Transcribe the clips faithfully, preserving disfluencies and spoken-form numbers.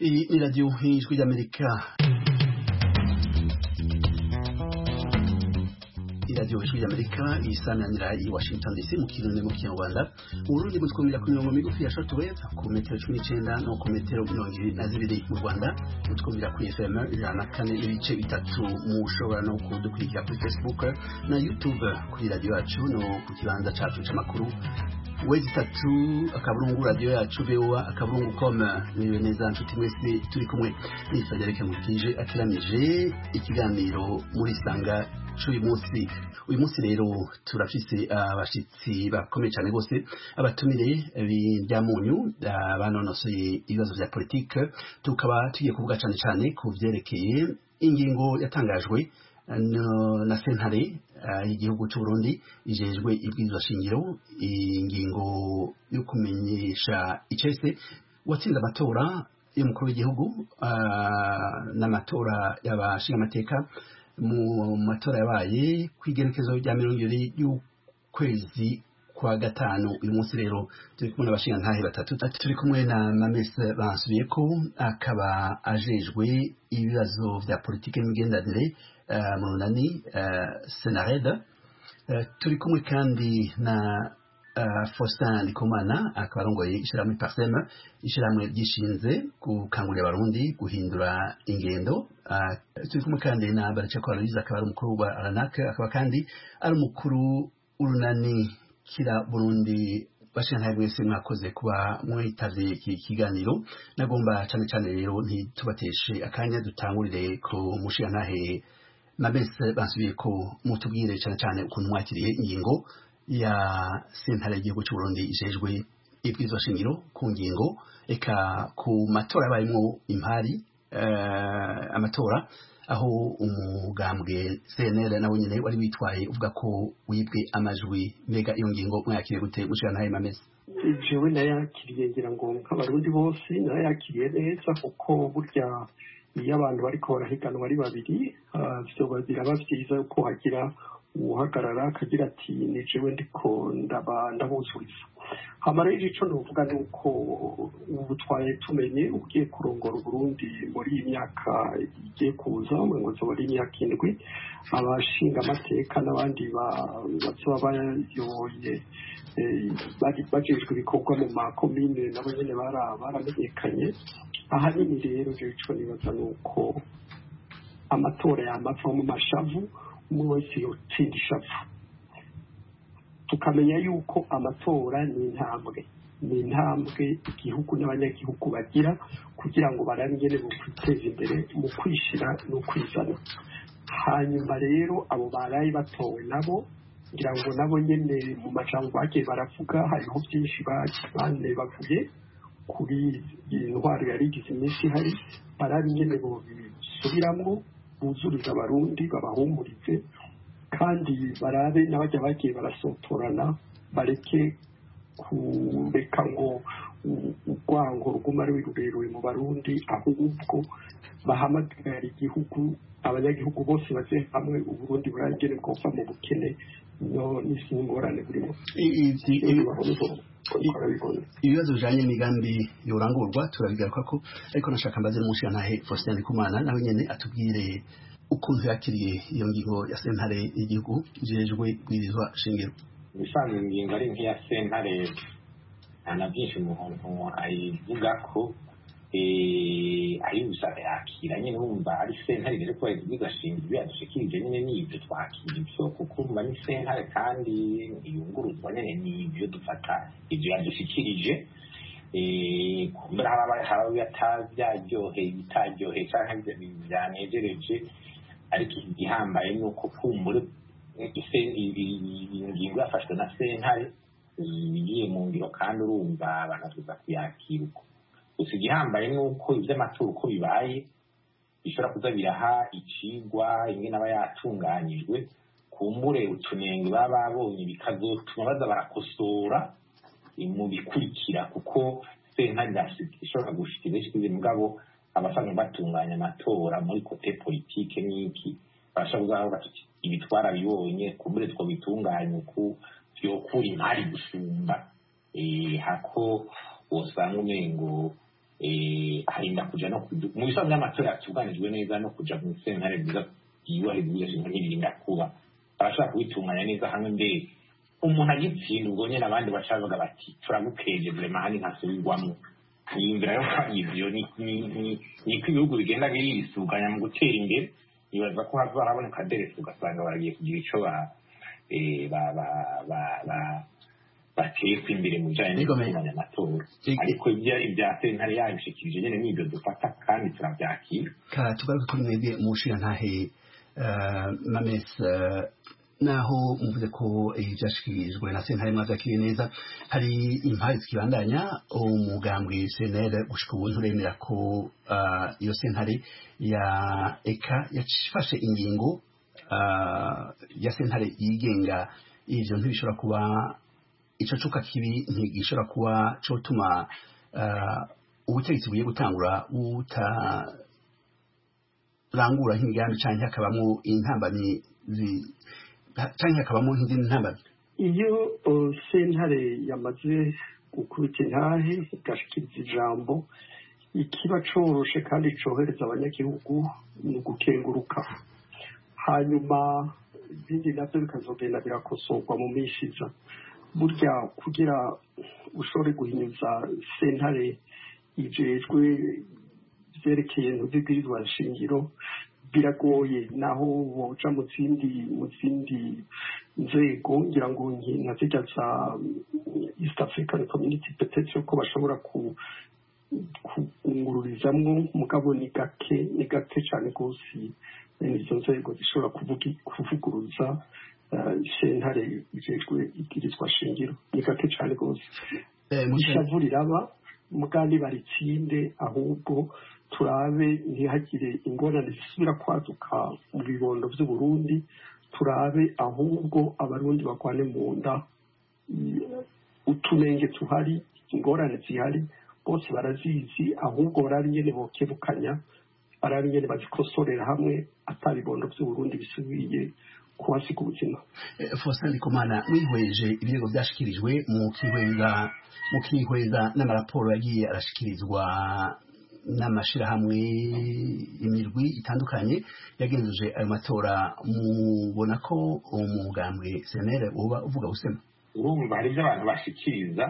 Iyi ni radiyo y'ijwi ry'Amerika. iradiyo y'ijwi ry'Amerika isananira i Washington D C mu kirundi mu kinyarwanda. Urundi mutwumvira ku mirongo migufi ya shortwave ku metero cumi n'icenda no ku metero mirongo ibiri na zibiri mu Rwanda. Mutwumvira ku F M ijana na kane n'ibice bitatu. Mushobora no kudukurikira kuri Facebook na YouTube kuri radiyo yacu no ku kibanza cacu c'amakuru wezi tatu akaburungu radio yacu bewa akaburungu koma niwe neza nshuti mwese turi kumwe nisagereke mukije akiramije ikiganiro muri sanga cy'uyu munsi. Uyu munsi rero turafise abashitsi bakomeye cyane gose abatumire b'indyamunyu banonosoye ibibazo vya politique, tukaba tugiye kuvuga cyane cyane ku vyerekeye ingingo yatangajwe no na sentare y'igihugu cy'u Burundi ijejwe ibwirizwa shingiro, ingingo yo kumenyesha icese watsinze amatora y'umukuru w'igihugu n'amatora y'abashinga amateka mu matora yabaye kwigerekezo rya mirongo ibiri y'ukwezi kwa gatanu. Uyu munsi rero turi kumwe n'abashinga ntahe batatu, turi kumwe na Mamese Bansubiyeko akaba ajejwe ibibazo vya politike n'imigenderanire Uh, Munani uh, Senareda. Uh, turi kumwe kandi na uh, Faustin Ndikumana akabarongoye ishiramwe Parsem, ishiramwe ryishinze gukangurira abarundi guhindura ingendo. Uh, turi kumwe kandi na Baracako Aloyize akaba ari umukuru wa Aranak, akaba kandi ari umukuru urunani kira Burundi. Bashinga mwese mwakoze kuba mwitavye iki kiganiro. Nagomba cyane cyane rero ntitubateshe akanya dutangurire ku mushinga ntahe Mamese Bansubiyeko, mutubwire cyane cyane ukuntu mwakiriye ingingo ya sentare y'igihugu cy'u Burundi ijejwe ibwirizwa shingiro ku ngingo eka ku matora yabayemo impari uh, amatora aho umugambwe C N L nawe nyene wari witwaye uvuga ko wibwe amajwi. Mbega iyo ngingo mwakiriye gute mushira ntaye Mamese? Jewe nayakiriye ngira ngo nk'abarundi bose nayakiriye neza, kuko burya iyo abantu bariko barahiganwa ari babiri vyoba biraba vyiza ko hagira uhagarara akagira ati ni jewe ndiko ndabuzuriza. Hama rero ico novuga ni uko ubu twaye tumenye ugiye kurongora Burundi muri iyi myaka igiye kuza ngo zoba ari imyaka indwi, abashinga amateka n'abandi bazoba bayoboye bajejwe ibikorwa mu makomine nabo nyene baramenyekanye. Ahanini rero je ico nibaza nuko amatora yamava mu mashavu, umwe wese yotsinda ishavu, tukamenya yuko amatora ni intambwe ni intambwe igihugu n'abanyagihugu bagira kugira ngo barangene mu kwiteza imbere mu kwishira no kwizana. Hanyuma rero abo barayi batowe nabo ngira ngo nabo nyene mu majambo bagiye baravuga hariho byinshi bane bavuye kuri intwaro yari igize iminsi hari, barabi nyene bo bisubiramwo buzuriza abarundi babahumurize, kandi barabe n'abajya bagiye barasotorana bareke kureka ngo urwango ruguma ari rurerure mu Barundi, ahubwo bahamagara igihugu abanyagihugu bose baze hamwe Uburundi burangire bwova mu bukene no n'ingorane burimo. Ibibazo bijanye n'imigambi yorangurwa turabigaruka ko, ariko nashaka mbaze n'umushinga ntahe Faustin Ndikumana nawe nyene atubwire ukuntu yakiriye iyo ngingo ya sentare y'igihugu ijejwe ibwirizwa shingiro. Bisanzwe ingingo ari nk'iya sentare nta byinshi umuntu ayivuga ko ayibusha yakira nyine, wumva ari sentare rero ko ibwirizwa shingiro yadushikirije nyine n'ibyo twakira ibyo, kuko umva ni sentare kandi iyunguruzwa nyine n'ibyo dufata ibyo yadushikirije. kumbura haba byaryoheye bitaryoheye cyangwa byanejereje, ariko igihambaye ni uko kumbura ingingo yafashwe na sentare igiye mu ngiro, kandi urumva abantu tuza kuyakira uko. Gusa igihambaye ni uko iby'amatora uko bibaye bishobora kuza biraha icigwa imwe n'aba yatunganyijwe, kumbure utunenge baba babonye bikazotuma baza barakosora mu bikurikira, kuko sentare ishobora gushikiriza ishyize mugabo abasanzwe batunganya amatora muri kote politike n'iki barashobora kuzavuga ati ibi twarabibonye kumbure two bitunganya uku vyokura impari gusumba hako wosanga umengo harinda kuja no mu bisanzwe by'amatora yatunganijwe neza no kuja mu sentare nziza yubahiriza ibyo ntibirinda kuba barashaka kubitunganya neza hamwe mbere umuntu agitsinda ubwo nyine abandi bacavuga bati turagukeje vrema hani ntasubirwamo niyumvira yo ko ivyo niko ibihugu bigenda birisuganya mu gutera imbere nibaza ko hava haraboneka deresi ugasanga baragiye kugira ico bateka imbere mu bijanye no gutunganya amatora ariko ibya sentare yabishikirije nyene n'ibyo dufata kandi turavyakira tugaruke kuri mwebwe mushirantahe Mames naho muvuze ko ibyashikirijwe na sentare mwavyakiriye neza hari impari zikibandanya umugambwe senere gushika ubu nturemera ko iyo sentare ya eka yafashe ingingo ya sentare yigenga ivyo ntibishobora kuba ico cuka kibi ntigishobora kuba cotuma ubutegetsi bugiye gutangura buta rangura nk'imigambi canke hakabamo intambamyi canke hakabamo nk'izindi ntambamyi iyo sentare yamaze gukubita intahe igashikiriza ijambo ikiba coroshe kandi cohereza abanyagihugu ni ugukenguruka hanyuma ibindi navyo bikazogenda birakosorwa mu minsi iza burya kugira ushobore guhinyuza sentare ijejwe vyerekeye ntuzibwirizwa shingiro biragoye naho woja mu zindi mu zindi nzego ngira ngo nka zirya za East African Community peut-être ko bashobora ku kungururizamwo mugabo ni gake ni gake cyane rwose izo nzego zishobora kuvuguruza sentare ijejwe ibwirizwa shingiro ni gake cyane rwose ishavu riraba mugandi baritsinde ahubwo turabe ntihagire ingorane zisubira kwaduka mu bibondo by'uburundi turabe ahubwo abarundi bakwane mu nda utunenge tuhari ingorane zihari bose barazizi ahubwo barari nyene bokebukanya barari nyene bazikosorera hamwe atabibondo by'uburundi bisubiye kuhasiga ubuzima Faustin Ndikumana mwihweje ibirego byashikirijwe mu kihweza mu kihweza n'amaraporo yagiye arashikirizwa n'amashirahamwe imirwi itandukanye yagenzuje ayo matora mubona ko umugambwe senere uba uvuga usema urumva hari by'abantu bashikiriza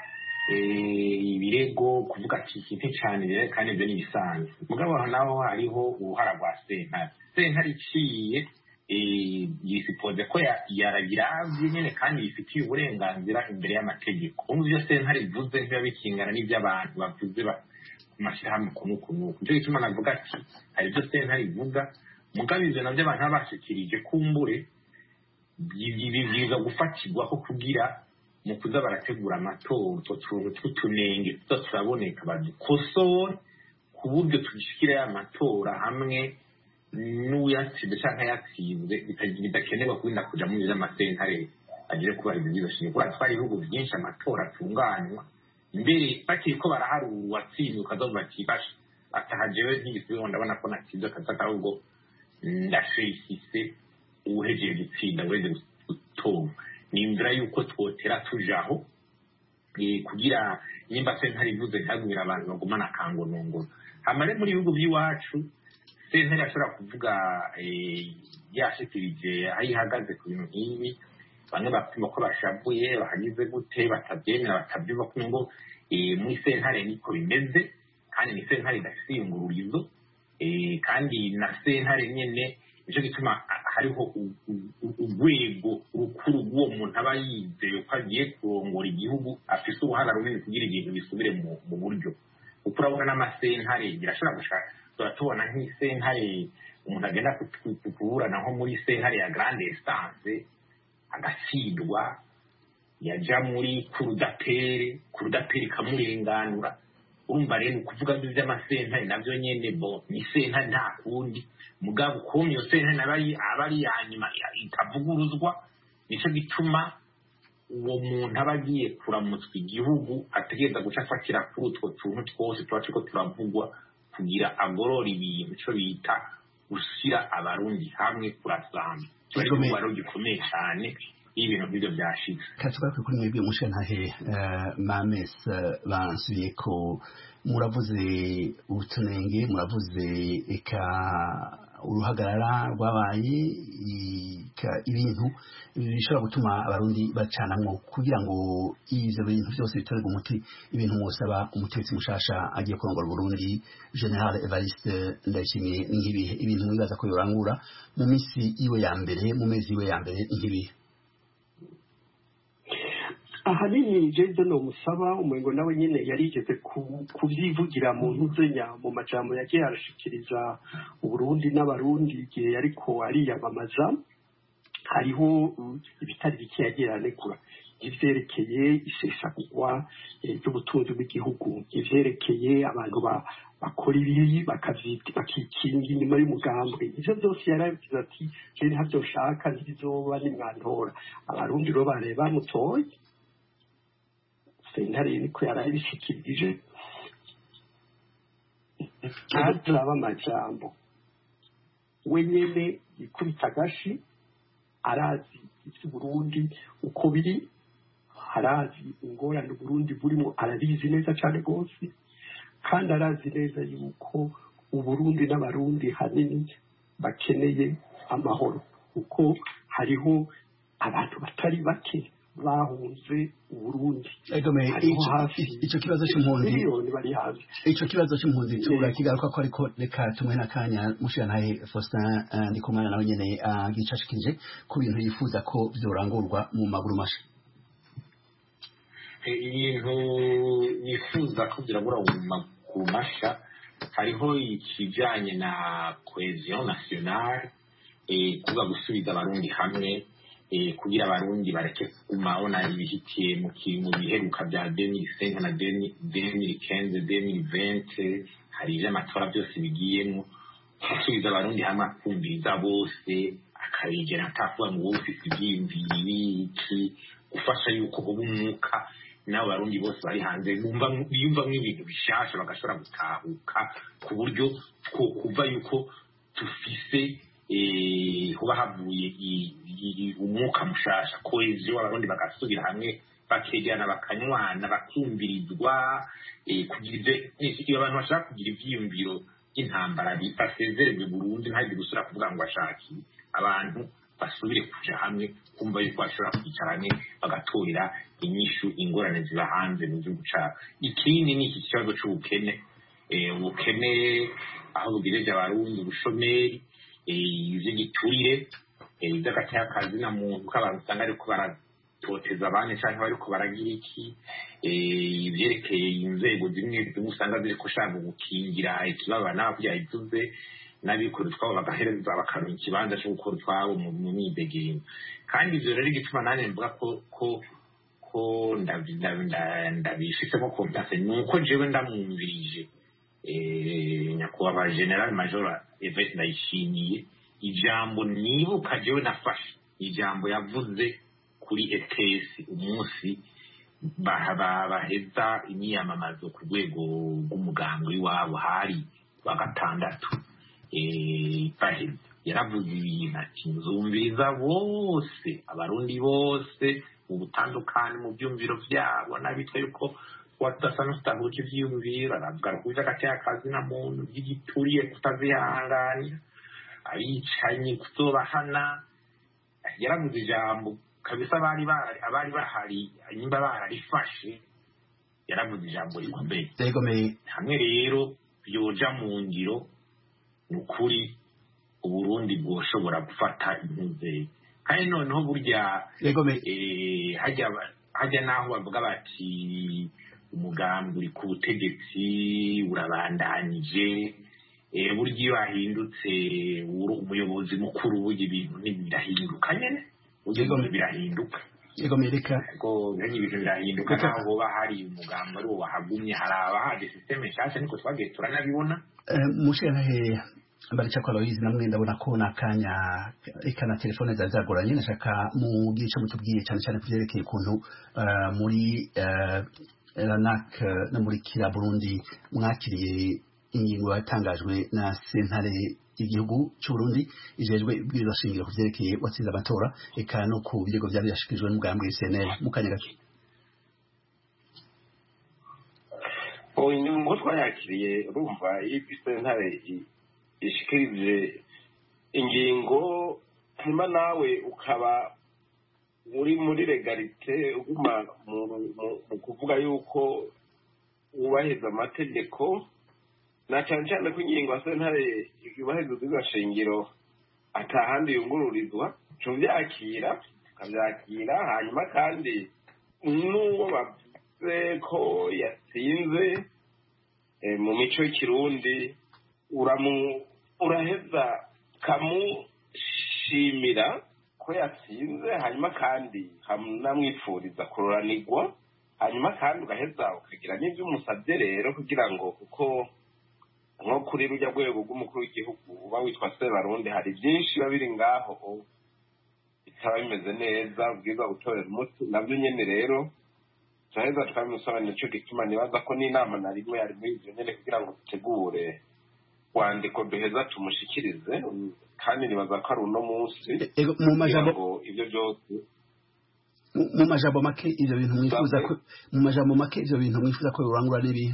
ibirego kuvuga ati ikintu cyane kandi ibyo ni bisanzwe mugabo naho hariho uruhara rwa sentare sentare iciye yisipoze ko yaragiravye nyene kandi yifitiye uburenganzira imbere y'amategeko umwe ibyo sentare ivuze ntibiba bikingana n'ivy'abantu bavuze amashyirahamwe kunukunuku nicyo gituma navuga ati hari ibyo sentare ivuga mugabo ivyo navyo abantu baba bashikirije kumbure bibwirizwa gufatirwaho kugira mu kuza barategura amatora utwo tuntu tw'utunenge tuza turaboneka badukosore ku buryo tugishikira ya matora hamwe n'uyatsinze canke yatsinze bidakenerwa kurinda kuja mu vy'amasentare agire kubahiriza izo shingiro kubera twari ibihugu vyinshi amatora atunganywa mbere bakiri ko baraharura uwatsinze ukazovuga ati basha ataha jewe ntigisubiyeho ndabona ko natsinze akaza ahubwo ndashesise uwuhejeye gutsinda ureze gutora nimvira yuko twotera tujaho kugira nimba sentare ivuze ntihagumire abantu bagumana akangonongono hamare muri ibihugu by'iwacu sentare ashobora kuvuga yashikirije aho ihagaze ku bintu nk'ibi bamwe bapima ko bashavuye bahagize gute batabyemera batabyumva ko ngo muri sentare niko bimeze kandi ni sentare idafite iyungururizo kandi na sentare nyene nicyo gituma hariho urwego rukuru rw'uwo muntu aba yizeye ko agiye kurongora igihugu afise uruhara runini kugira ibintu bisubire mu buryo kuko urabona n'amasentare birashobora gushaka turatubona nk'isentare umuntu agenda kuburana nko muri sentare ya grande instance agatsindwa yaja muri kurudapere kurudapere ikamurenganura urumva rero ukuvuga by'amasentare navyo nyene bo ni sentare nta kundi mugabo ukuntu iyo sentare nabayi aba ari yanyuma itavuguruzwa nico gituma uwo muntu aba agiye kuramutswa igihugu ategereza guca afatira kuri utwo tuntu twose tuba turiko turavugwa kugira agorora ibintu ico bita gushyira abarundi hamwe kurasamba cyo rero gikomeye cyane y'ibintu nk'ibyo byashize. katugaruke kuri mwebwe mushantahe Mames bansubiye ko muravuze utunenge, muravuze eka uruhagarara rwabaye ibintu bishobora gutuma abarundi bacanamwo kugira ngo ivyo bintu byose bitorerwe umuti. Ibintu mwosaba umutegetsi mushasha agiye kurongora Burundi General Evariste Ndayishimiye nk'ibihe ibintu mwibaza ko yorangura mu minsi iwe ya mbere, mu mezi iwe ya mbere nk'ibihe? ahanini jeje no musaba umengo nawe nyene yarigeze kuvyivugira mu ntuzenya mu majambo yagiye arashikiriza Uburundi n'abarundi igihe yariko ariyamamaza. Hariho ibitari bike yagiye aranegura ivyerekeye isesagurwa ry'ubutunzi bw'igihugu, ivyerekeye abantu bakora ibibi bakikinga inyuma y'umugambwe. Ivyo byose yarabivuze ati je ntavyo nshaka, ntibizoba nimwantora. Abarundi rero bareba bamutoye, sentare niko yarabishikirije. Ntazaba amajambo, we nyene yikubita agashi, arazi ivy'Uburundi uko biri, arazi ingorane Uburundi burimo, arabizi neza cane rwose, kandi arazi neza yuko Uburundi n'abarundi hanini bakeneye amahoro, kuko hariho abantu batari bake bahunze Uburundi. Ico kibazo c'impunzi ico kibazo c'impunzi turakigaruka ko, ariko reka tumwe n'akanya mushirantahe Faustin Ndikumana nawe nyene agicashikije ku bintu yifuza ko vyorangurwa mu maguru masha. Ibintu yifuza ko vyirangurwa mu maguru masha hariho ikijanye na cohesion nationale, kuvuga gusubiza abarundi hamwe kugira abarundi bareke kuguma ona ibihitiye mu kintu biheruka bya deux mille cinq na deux mille quinze deux mille vingt. Hari ivy'amatora byose bigiyemo, gusubiza abarundi hamwe akumviriza bose, akabigera atavuga ngo wowe ufise ivyiyumviro iki, gufasha yuko ubu umwuka n'abo barundi bose bari hanze biyumvamwo ibintu bishasha bagashobora gutahuka, ku buryo twokumva yuko tufise kuba havuye umwuka mushasha, cohesion, abarundi bagasubira hamwe bakegerana bakanywana bakumvirizwa, kugira ivyo abantu bashaka kugira ivyiyumviro by'intambara basezererwe Burundi, ntabwo gusura kuvuga ngo bashaki abantu basubire kuja hamwe, kumva yuko bashobora kwicarana bagatorera inyishu ingorane ziba hanze mu gihugu cabo. Ikindi ni iki kibazo c'ubukene, ubukene aho bugereje abarundi, ubushomeri, ivy'igiturire, ivy'agatakazi na muntu k'abantu usanga ariko baratoteza abandi canke bariko baragira iki, ivyerekeye inzego zimwe zimwe usanga ziriko shaka gukingira ikibabana kugira ivuze n'abikorera utwabo bagahereza bakaronka ikibanza co gukora utwabo mu myidegemvyo. Kandi ivyo rero igituma nane mvuga ko ko ko ndabishitsemo confiance nuko jewe ndamwumvirije nyakubahwa General Major Evariste Ndayishimiye, ijambo nibuka jewe nafashe ijambo yavuze kuri E T S umunsi baheza imyiyamamazo ku rwego rw'umugambi w'iwabo hari wa gatandatu. Baheza yaravuze ibintu ati nzumviriza bose, abarundi bose mu butandukane mu byumviro vyabo, n'abitwa yuko watasa n'utahuje ivyiyumviro, aravuga kuja agatakazi na muntu by'igituriye kutazihanganira, abicanyi kuzobahana. Yaravuze ijambo kabisa abari abari bahari nyimba bararifashe, yaravuze ijambo rikomeye hamwe. Rero byoja mu ngiro n'ukuri Uburundi bwoshobora gufata impunzi, kandi noneho burya hajya hajya naho bavuga bati umugambi uri ku butegetsi urabandanije, burya iyo hahindutse umuyobozi mukuru burya ibintu ntibirahinduka nyene, burya birahinduka. Yego Amerika ko ibintu birahinduka, naho boba hari umugambi ari wo wahagumye, haraba haje systeme nshasha, niko twagiye turanabibona. Mushirantahe Mbaricha kwa Aloyizi namwe ndabona ko nakanya ikana telefone za zagoranye, nashaka mu gice mutubwiye cyane cyane kuvyerekeye ukuntu muri Ranak no muri Kira Burundi mwakiriye ingingo yatangajwe na sentare y'igihugu cy'u Burundi ijejwe ibwirizwa shingiro ku vyerekeye watsinze amatora eka no ku birego vyari byashikirijwe n'umugambi C N L mu kanya gato. Oh, inyungu twayakiriye urumva iyi sentare ishikirije ingingo hanyuma nawe ukaba uri muri legalite uguma mu kuvuga yuko wubahiriza amategeko na cyane cyane ko ingingo ya sentare yubahiriza ibwirizwa shingiro atahandi yungururizwa tuvyakira tukavyakira hanyuma kandi n'uwo bavuze ko yatsinze mu mico y'ikirundi uramu uraheza kamushimira ko yatsinze hanyuma kandi hamnamwifuriza kuroranirwa hanyuma kandi ugaheza ukagira n'ibyo umusabye rero kugira ngo kuko nko kuri rujya rwego rw'umukuru w'igihugu uba witwa Sebarundi hari byinshi biba biri ngaho bikaba bimeze neza ubwiza gutorera umuti nabyo nyene rero turaheza tukabimusobanurira ico gituma nibaza ko n'inama na rimwe yari muri ivyo nyene kugira ngo dutegure wandiko duheza tumushikirize kandi nibaza ko ari uno munsi mu majambo ivyo byose mu majambo make ivyo bintu mwifuza ko mu majambo make ivyo bintu mwifuza ko yorangura n'ibihe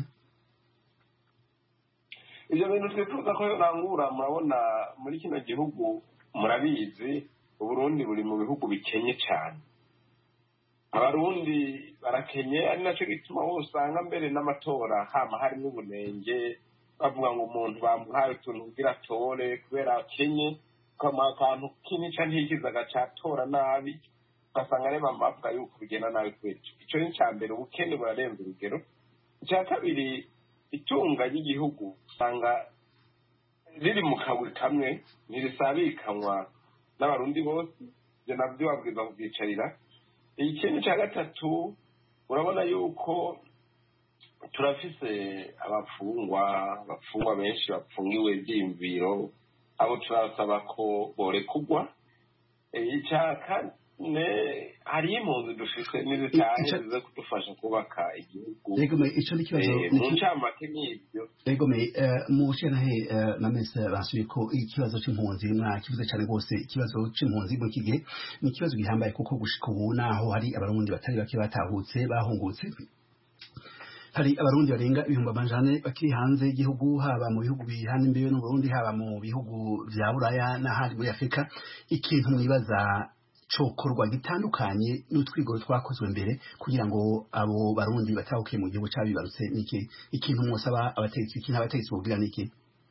ivyo bintu twifuza ko yorangura murabona muri kino gihugu murabizi Uburundi buri mu bihugu bikenye cyane abarundi barakenye ari naco gituma wose usanga mbere n'amatora hama harimo ubunenge bavuga ngo umuntu bamuhaye utuntu kugira atore kubera akenye ukamuha akantu kinica ntikiza agacatora nabi ugasanga areba bavuga yuko bigenda nabi kubera ico ni icya mbere ubukene burarenze urugero icya kabiri itunga ry'igihugu usanga riri mu kaburi kamwe ntirisabikanwa n'abarundi bose ivyo navyo babwiza kubyicarira ikindi cya gatatu urabona yuko turafise abafungwa abafungwa benshi bapfungiwe ivyiyumviro abo turasaba ko borekugwa icya kane hariyo impunzi dufise n'izitahe zize kudufasha kubaka igihugu egome ico ni kibazo mu ncamake n'ivyo egome mu shenhe na mese basuye ko ikibazo c'impunzi mwa kivuze cyane rwose ikibazo c'impunzi mu kigihe ni ikibazo gihambaye kuko gushika ubu naho hari abarundi batari bake batahutse bahungutse hari abarundi barenga ibihumbi amajana bakiri hanze y'igihugu haba mu bihugu bihana imbibe n'Uburundi haba mu bihugu vya Buraya n'ahandi muri Afrika ikintu mwibaza cokorwa gitandukanye n'utwigoro twakozwe mbere kugira ngo abo barundi batahukiye mu gihugu cabibarutse niki ikintu mwosaba abategetsi ikintu abategetsi bogira niki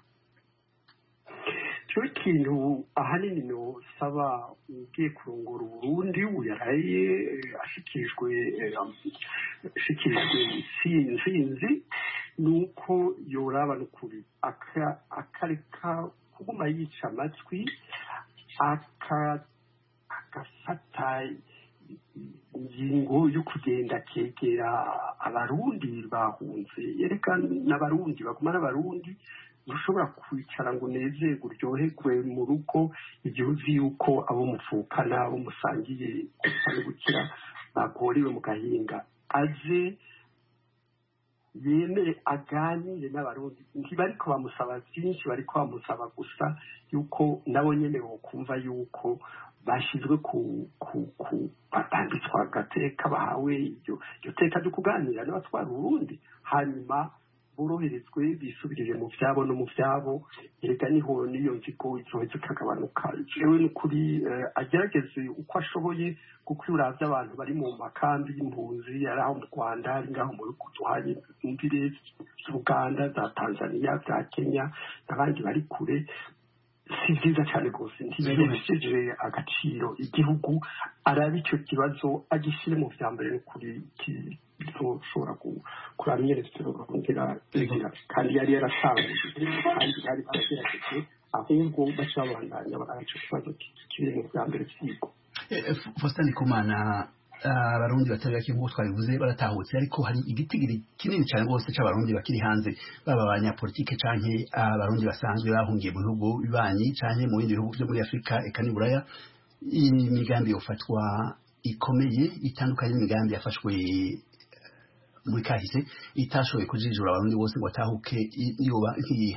cyo kintu ahanini no saba ugiye kurongora Uburundi uyaraye ashikirijwe ashikirijwe sinzi nuko yoraba n'ukuri akareka kuguma yica amatwi aka agafata ingingo yo kugenda kegera abarundi bahunze yerekana n'abarundi baguma n'abarundi ushobora kwicara ngo unezerwe uryoherwe mu rugo igihe uzi yuko abo mupfukana abo musangiye gukira bagorewe mu gahinga aje yemere aganire n'abarundi ntibariko bamusaba byinshi bariko bamusaba gusa yuko nabo nyene bokumva yuko bashizwe ku ku ku batanditswa agateka bahawe iryo iryo teka ryo kuganira n'abatwara Uburundi hanyuma boroherezwe bisubirire mu vyabo no mu vyabo erega niho niyo nzigo izoheza ikagabanuka jewe n'ukuri agerageze uko ashoboye kuko uravye abantu bari mu makambi y'impunzi ari aho mu Rwanda ari ngaho mu bihugu duhanye imvire z'Uganda za Tanzania za Kenya n'abandi bari kure si vyiza cyane rwose ntibihesheje agaciro igihugu araba ico kibazo agishire mu vya mbere kuri bizoshobora kuraba ingene tuzogira kandi yari yarasanguje kandi yari baragerageje ahubwo baca babandanya baraca ikibazo kiri mu vya mbere vy'igo Faustin Ndikumana abarundi batari bake nk'uko twabivuze baratahutse ariko hari igitigiri kinini cyane rwose c'abarundi bakiri hanze baba abanyapolitike canke abarundi basanzwe bahungiye mu bihugu bibanyi canke mu bindi bihugu byo muri Afrika eka ni Buraya imigambi yofatwa ikomeye itandukanye n'imigambi yafashwe muri kahise itashoboye kujijura abarundi bose ngo atahuke yoba nk'iyihe?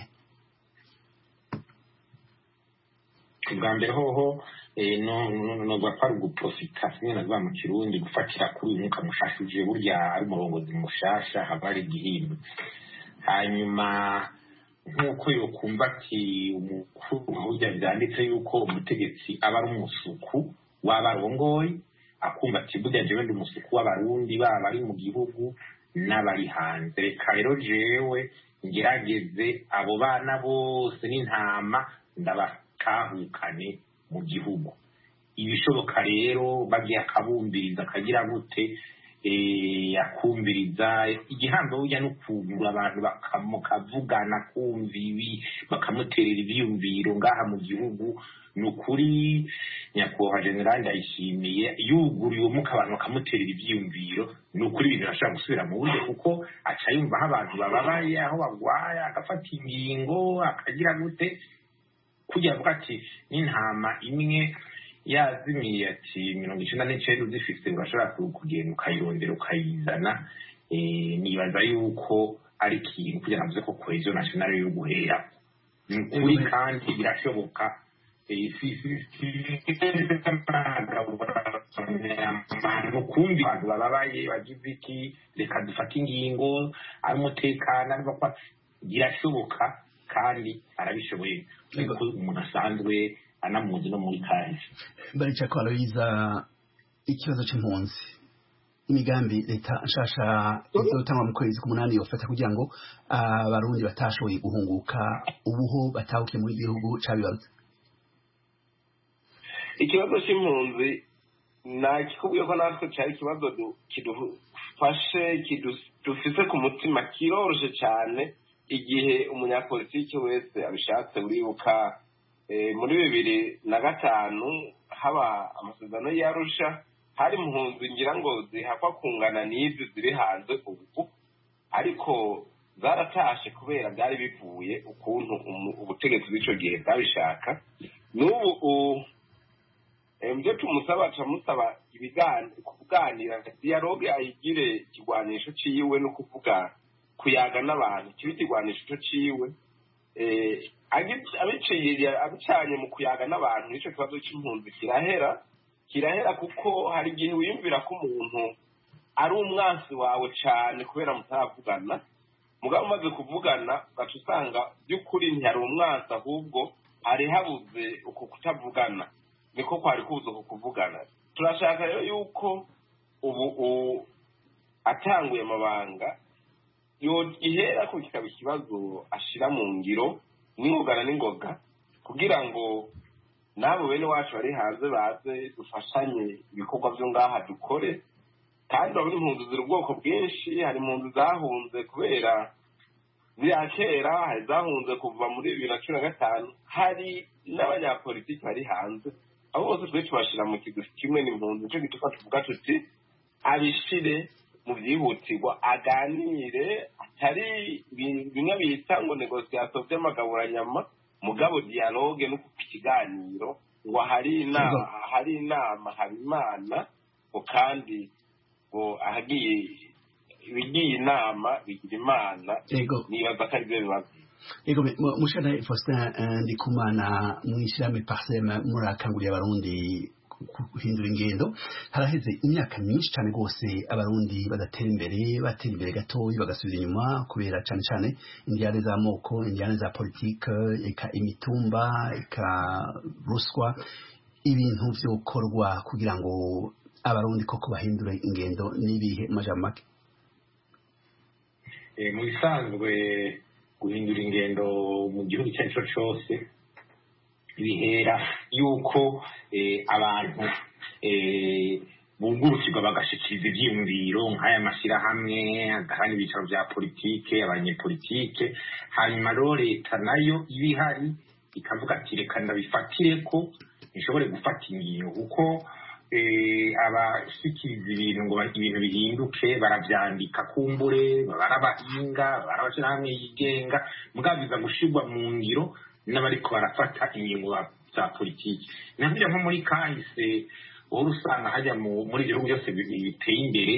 ubwa mbere hoho no gwapara guprofita kimwe na mu kirundi gufatira kuri uyu mwuka mushasha uje burya ari umurongozi mushasha haba ari igihimba. Hanyuma nk'uko yokumva ati umukuru burya byanditse yuko umutegetsi aba ari umusuku w'abarongoye, akumva ati burya jewe ndi umusuku w'abarundi baba ari mu gihugu n'abari hanze. Reka rero jewe ngerageze abo bana bose n'intama ndabakahukane mu gihugu. Ibishoboka rero bagiye akabumbiriza akagira gute yakumbiriza igihambo burya no kugura abantu bakamukavugana kumva ibi bakamuterera ibyiyumviro ngaha mu gihugu. Nukuri nyakubahwa General Ndayishimiye yuguriye umuka abantu bakamuterera ibyiyumviro, nukuri ibintu bashaka gusubira mu buryo kuko aca yumva aho abantu bababaye aho bagwaye agafata ingingo akagira gute kugira avuga ati n'intama imwe yazimiye ati mirongo icenda n'icenda uzifise urashobora kugenda ukayirondera ukayizana. Nibaza yuko ari ikintu kugira navuze ko cohesion nationale yo guhera kuri kandi birashoboka. Nukumbi abantu bababaye bagize iki reka dufate ingingo ari umutekano birashoboka kandi arabishoboye kuko umuntu asanzwe anamuzi no muri kahise. Barica ko Aloyiza, ikibazo c'impunzi, imigambi leta nshasha izotangwa mu kwezi k'umunani yofata kugira ngo abarundi batashoboye guhunguka ubuho batahukiye muri gihugu cabibarutse. Ikibazo c'impunzi nakikubwiye ko natwe cyari ikibazo kidufashe kidufise ku mutima, kiroroshe cyane igihe umunyapolitiki wese abishatse. Uribuka muri bibiri na gatanu haba amasezerano y'Arusha, hari impunzi ngira ngo zihakwa kungana n'ibyo ziri hanze ubu, ariko zaratashe kubera byari bivuye ukuntu ubutegetsi bw'icyo gihe bwabishaka. N'ubu ibyo tumusaba tumusaba kuganira dialogue ayigire ikigwanisho ciwe no kuvuga kuyaga n'abantu kibi ikigwanisho ciwe abiciye abicanye mu kuyaga n'abantu. Nicyo kibazo c'impunzi kirahera kirahera kuko hari igihe wiyumvira ko umuntu ari umwansi wawe cyane kubera mutaravugana, mugabo umaze kuvugana ugaca usanga by'ukuri ntiyari umwansi ahubwo hari habuze uku kutavugana, niko kwari kubuze uku kuvugana. Turashaka rero yuko ubu atanguye amabanga ihera ko kikaba ikibazo ashira mu ngiro n'ingogana n'ingoga kugira ngo nabo bene wacu bari hanze baze dufashanye ibikorwa byo ngaha dukore. Kandi urabona impunzi ziri ubwoko bwinshi, hari impunzi zahunze kubera ziriya kera, hari zahunze kuva muri bibiri na cumi na gatanu, hari n'abanyapolitiki bari hanze. Abo bose twe tubashira mu kiguzi kimwe n'impunzi. Nicyo gituma tuvuga tuti abishire mu byihutirwa, aganire, atari bimwe bita ngo negociation by'amagaburanyama, mugabo dialogue no kukiganiro ngo hari inama hari inama hari imana ngo kandi ngo ahagiye ibigiye inama bigira imana. Nibaza ko ari byo bibazo. Ego mushana Faustin Ndikumana mwishirame Parsem murakanguriye abarundi guhindura ingendo. Haraheze imyaka myinshi cyane rwose abarundi badatera imbere, batera imbere gatoyi bagasubira inyuma kubera cyane cyane indiyane z'amoko, indiyane za politike, eka imitumba, eka ruswa. Ibintu vyokorwa kugira ngo abarundi koko bahindura ingendo n'ibihe majamake? E, mu bisanzwe guhindura ingendo mu gihugu icyo ari cyo cyose bihera yuko abantu bungurukirwa bagashikiriza ibyiyumviro nk'aya mashyirahamwe agahana ibicaro bya politike, abanyepolitike. Hanyuma rero leta nayo iba ihari ikavuga ati reka ndabifatire ko nishobore gufata ingingo, kuko abashikiriza ibintu ngo ibintu bihinduke barabyandika kumbure, barabahinga, barabashyirahamwe yigenga, mugabo biza gushirwa mu ngiro n'abariko barafata ingingo za politiki. Nabyo nko muri kahise wowe usanga hajya muri ibyo bihugu byose biteye imbere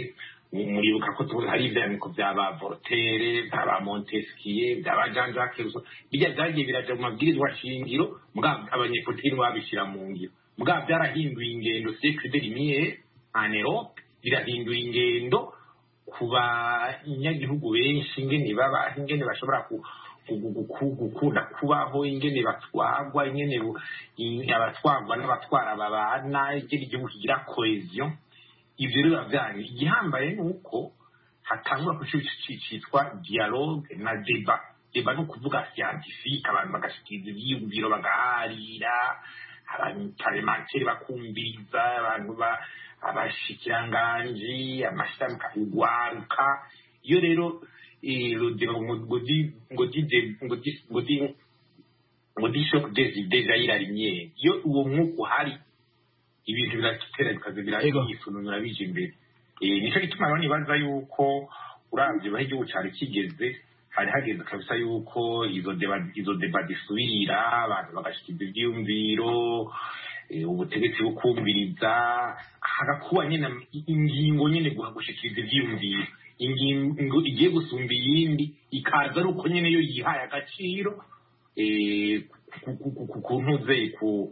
muribuka ko hari ivyandiko vy'aba Voltaire by'aba Montesquieu by'aba Jean Jacques Rousseau bijya byagiye biraja mu mabwirizwa shingiro mugabo abanyepolitiki babishira mu ngiro mugabo byarahinduye ingendo siècle de lumière en Europe birahindura ingendo kuba inyagihugu benshi ingene baba ingene bashobora ku gukunda kubaho ingene batwagwa ingene abatwagwa n'abatwara babana ingene igihugu kigira cohesion ivyo rero byari igihambaye nuko hatangwa kucitwa dialogue na débat débat no kuvuga scientifique abantu bagashikiriza ivyiyumviro bagaharira abantu parlementaire bakumviriza abantu ba abashikiranganji amashami kugwaruka iyo rero rodero ngodi ngodi ngodi ngodi ngodi shock des idées ayirarimye iyo uwo mwuko hari ibintu biratera bikaze birayisunura bije imbere eh nico gituma abantu baza yuko uravye bahe igihugu cyari kigeze hari hageze kabisa yuko izo deba izo deba disubira abantu bagashikiza ivyumviro ubutegetsi bukumviriza hagakuba nyene ingingo nyene gushikiriza ivyumviro ingingo igiye gusumba iyindi ikaza ari uko nyene yo yihaye agaciro eh kuntuze ku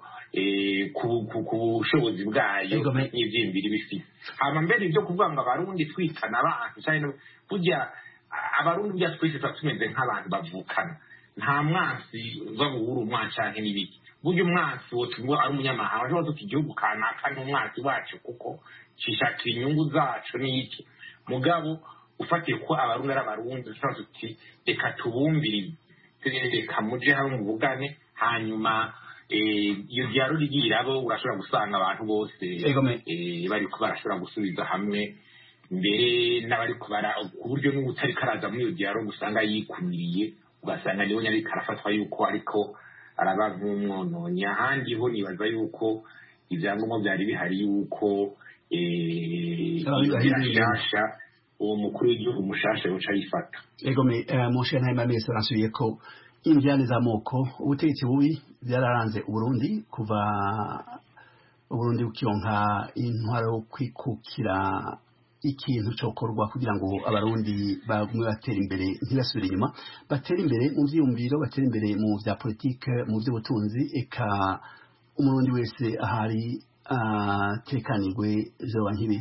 ku bushobozi bwayo n'ivyimbiri bifite hama mbere ivyo kuvuga ngo abarundi twitana abantu cyane burya abarundi bya twese tumeze nk'abantu bavukana nta mwansi uza guhura umwansi canke n'ibiki burya umwansi wo tuvuga ari umunyamahanga ashobora tuti igihugu kanaka n'umwansi wacu kuko cishakira inyungu zacu n'iki mugabo ufatiye ko abarundi ari abarundi ushobora tuti reka tubumbirize reka muje hamwe muvugane hanyuma iyo dialogue igirabo urashobora gusanga abantu bose bari ko barashobora gusubiza hamwe mbere n'abari kubara ku buryo n'ubutari karaza muri iyo dialogue usanga yikumiriye ugasanga niho nyari karafatwa yuko ariko araba nk'umwononyi ahandi ho nibaza yuko ibyangombwa byari bihari yuko yashasha uwo mukuru w'igihugu mushasha yoca yifata ego me monshe ntayima mese ransuye ko injyane z'amoko ubutegetsi bubi byararanze Uburundi kuva Uburundi ukiyonka intwaro yo kwikukira ikintu cyokorwa kugira ngo abarundi bagumwe batera imbere ntibasubire inyuma batera imbere mu vyumviro batera imbere mu vya politique mu vy'ubutunzi eka umurundi wese ahari atekanirwe zoba nkibi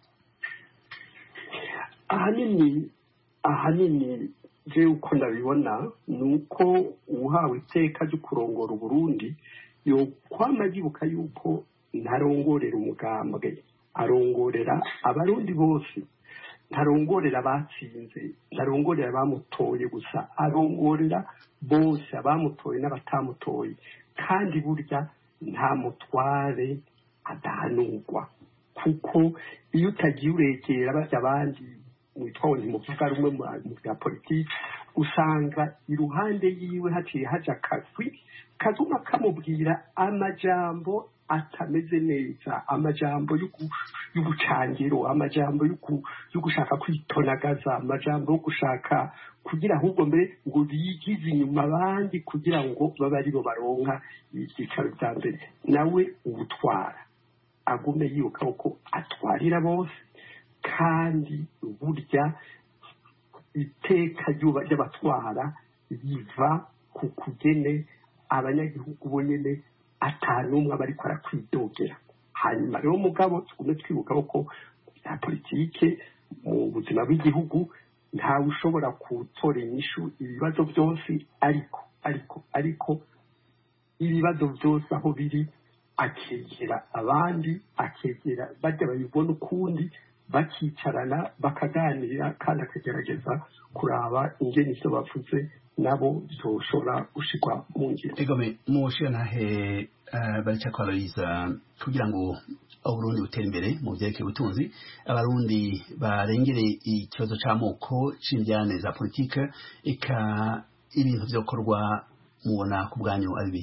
ahanini ahanini je uko ndabibona nuko uhawe iteka ryo kurongora Uburundi yo kwama yibuka yuko ntarongorera umugambwe arongorera abarundi bose ntarongorera abatsinze ntarongorera abamutoye gusa arongorera bose abamutoye n'abatamutoye kandi burya nta mutware adahanurwa kuko iyo utagiye uregera bajya abandi witwa ntimuvuga rumwe mu bya politiki usanga iruhande yiwe haciye haja akazwi kazuma kamubwira amajambo atameze neza amajambo y'ugucangiro amajambo yo gushaka kwitonagaza amajambo yo gushaka kugira ahubwo mbere ngo bigize inyuma abandi kugira ngo babe ari bo baronka ibyicaro bya mbere nawe ubutwara agume yibuka uko atwarira bose kandi burya iteka ry'abatwara riva ku kugene abanyagihugu bonyene atanumwe bariko arakwidogera hanyuma rero mugabo tugume twibuka ko ya politike mu buzima bw'igihugu ntawe ushobora gutora inyishu ibibazo byose ariko ariko ariko ibibazo byose aho biri akegera abandi akegera bajya babibona ukundi bakicarana bakaganira kandi akagerageza kuraba ingene izo bavuze nabo zoshobora gushikwa mu ngiro egome mushira nahe barica kwa Aloyiza kugira ngo Uburundi butere imbere mu byerekeye ubutunzi abarundi barengere ikibazo c'amoko c'indyane za politike eka ibintu vyokorwa mubona ku bwanyu ari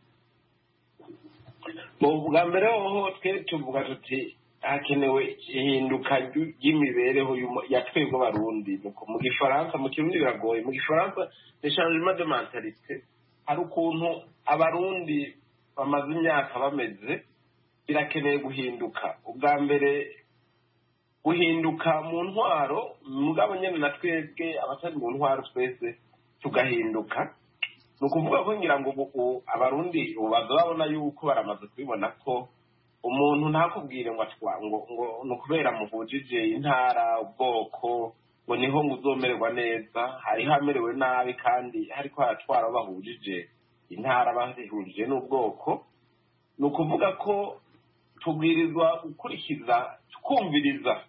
mu bwa mbere ho twe tuvuga tuti hakenewe ihinduka ry'imibereho ya twebwe abarundi mu gifaransa mu kirundi biragoye mu gifaransa ni changement de mentalité hari ukuntu abarundi bamaze imyaka bameze birakeneye guhinduka ubwa mbere guhinduka mu ntwaro mugabo nyene na twebwe abatari mu ntwaro twese tugahinduka. Ni ukuvuga ko ngira ngo ubu abarundi baza babona yuko baramaze kubibona ko umuntu ntakubwire ngo atwa ngo ngo ni ukubera muhujije intara ubwoko ngo niho ngo uzomererwa neza. Hariho amerewe nabi kandi hariko haratwara bahujije intara bahujije n'ubwoko. Ni ukuvuga ko tubwirizwa gukurikiza tukumviriza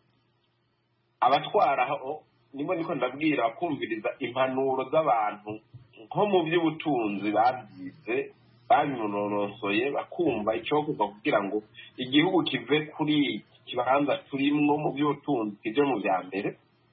abatwara aho nimo niko ndabwira bakumviriza impanuro z'abantu nko mu by'ubutunzi babyize babinonosoye bakumva icyo kuva kugira ngo igihugu kive kuri kibanza turimwo mu by'ubutunzi kije mu bya mbere.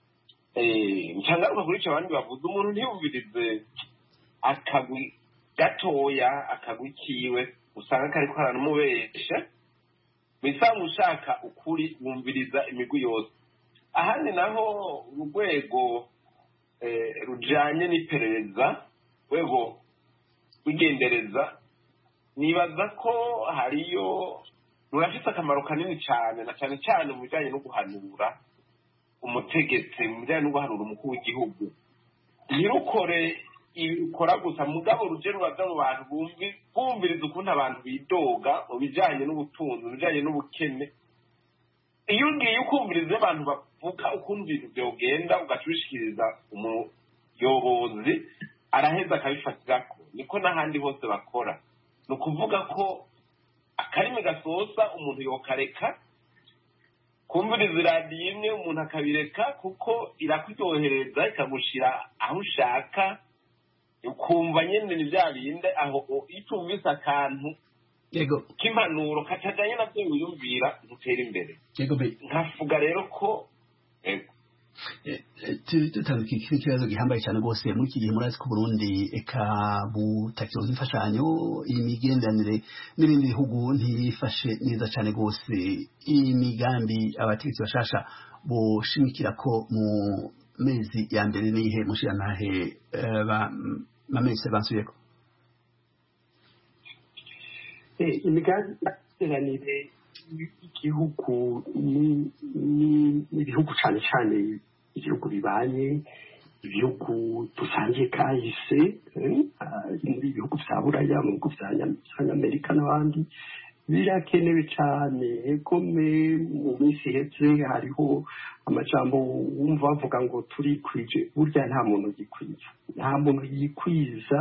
Eh ncangaruka kuri cyo abandi bavuze umuntu ntiyumvirize akagwi gatoya akagwi kiwe usanga kari kwarana umubesha bisanga ushaka ukuri wumviriza imigwi yose. Ahandi naho urwego rujanye n'iperereza rwego rw'igendereza nibaza ko hariyo rurafite akamaro kanini cyane na cyane cyane mu bijyanye no guhanura umutegetsi mu bijyanye no guhanura umukuru w'igihugu. Ntirukore ibikora gusa mugabo ruje rubaza mu bantu bumviriza ukuntu abantu bidoga mu bijyanye n'ubutunzi mu bijyanye n'ubukene. Iyo ugiye ukumviriza abantu bavuga ukuntu ibintu byogenda ugacurishikiriza umuyobozi araheza akabifatirako. Niko n'ahandi hose bakora. Ni ukuvuga ko akarimi gasosa umuntu yokareka kumviriza iradiyo imwe umuntu akabireka kuko irakuryohereza ikagushira aho ushaka ukumva nyene ni bya binde aho itumvise akantu yego kimpanuro katajanye navyo wiyumvira gutera imbere. Yego be nkavuga rero ko yego tutandukira ikibazo gihambaye cyane rwose muri iki gihe murazi ko Burundi eka butakironka imfashanyo imigenderanire n'ibindi bihugu ntibifashe neza cyane rwose. Imigambi abategetsi bashasha boshimikira ko mu mezi ya mbere n'ihe mushirantahe bamese basubiyeko imigambi iteranire y'igihugu n'ibihugu cyane cyane ibihugu bibanye ibihugu dusangiye kahise muri ibihugu bya buraya mu bihugu bya amerika n'abandi birakenewe cyane. Egome mu minsi iheze hariho amajambo wumva bavuga ngo turikwije, burya nta muntu yikwiza nta muntu yikwiza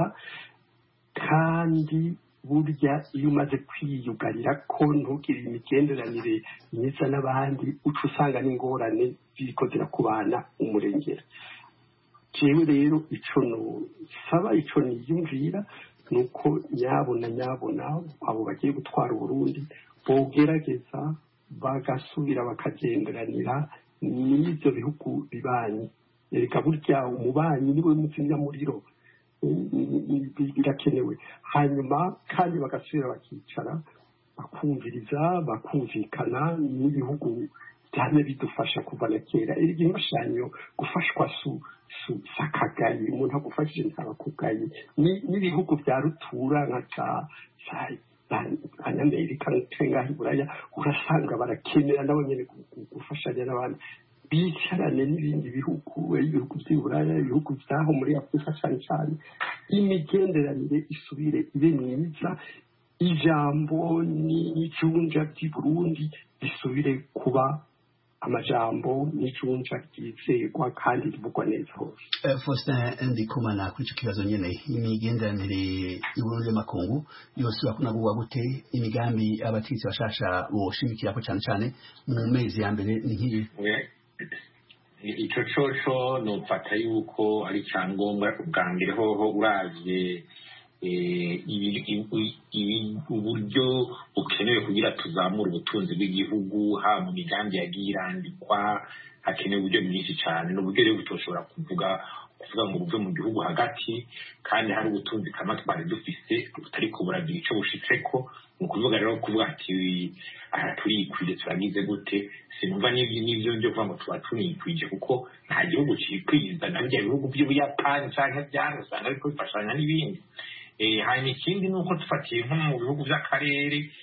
kandi burya iyo umaze kwiyugarira ko ntugire imigenderanire myiza n'abandi uca usanga n'ingorane ziriko zirakubana umurengera. Jewe rero ico nosaba ico niyumvira nuko nyabona nyabona abo bagiye gutwara Uburundi bogerageza bagasubira bakagenderanira n'ivyo bihugu bibanyi. Reka burya umubanyi niwe muzimya muriro birakenewe. Hanyuma kandi bagasubira bakicara bakumviriza bakumvikana n'ibihugu byane bidufasha kuva na kera. Iri imfashanyo gufashwa su su sakagaye umuntu agufashije ntabakugaye n'ibihugu bya rutura nka Amerika n'Amerika Buraya urasanga barakenera nabo nyene gufashanya n'abandi bicarane n'ibindi bihugu ibihugu by'Iburaya ibihugu byaho muri Afurika cyane cyane imigenderanire isubire ibe myiza. Ijambo n'icunja by'i Burundi bisubire kuba amajambo n'icunja ryizegwa kandi rivugwa neza hose. Faustin Ndikumana kuri icyo kibazo nyene imigenderanire y'Uburundi n'amakungu yose bakunagurwa gute imigambi abategetsi bashasha boshimikirako cyane cyane mu mezi ya mbere ni nk'iyi? Ico coco nofata yuko ari cyangombwa ubwa mbere hoho uravye uburyo bukenewe kugira tuzamura ubutunzi bw'igihugu haba mu migambi yagiye irandikwa hakenewe uburyo bwinshi cyane n'uburyo rero butoshobora kuvuga kuvuga ngo buve mu gihugu hagati kandi hari ubutunzi kama twari dufise butari kuburagira ico bushitseko. Mu kuvuga rero kuvuga ati aha turikwije turagize gute sinumva n'ibyo byo kuvuga ngo tuba tunikwije kuko nta gihugu cikwiza nabyo ibihugu by'Ubuyapani canke byano usanga ariko bifashanya n'ibindi. Hanyuma ikindi ni uko tufatiye nko mu bihugu by'akarere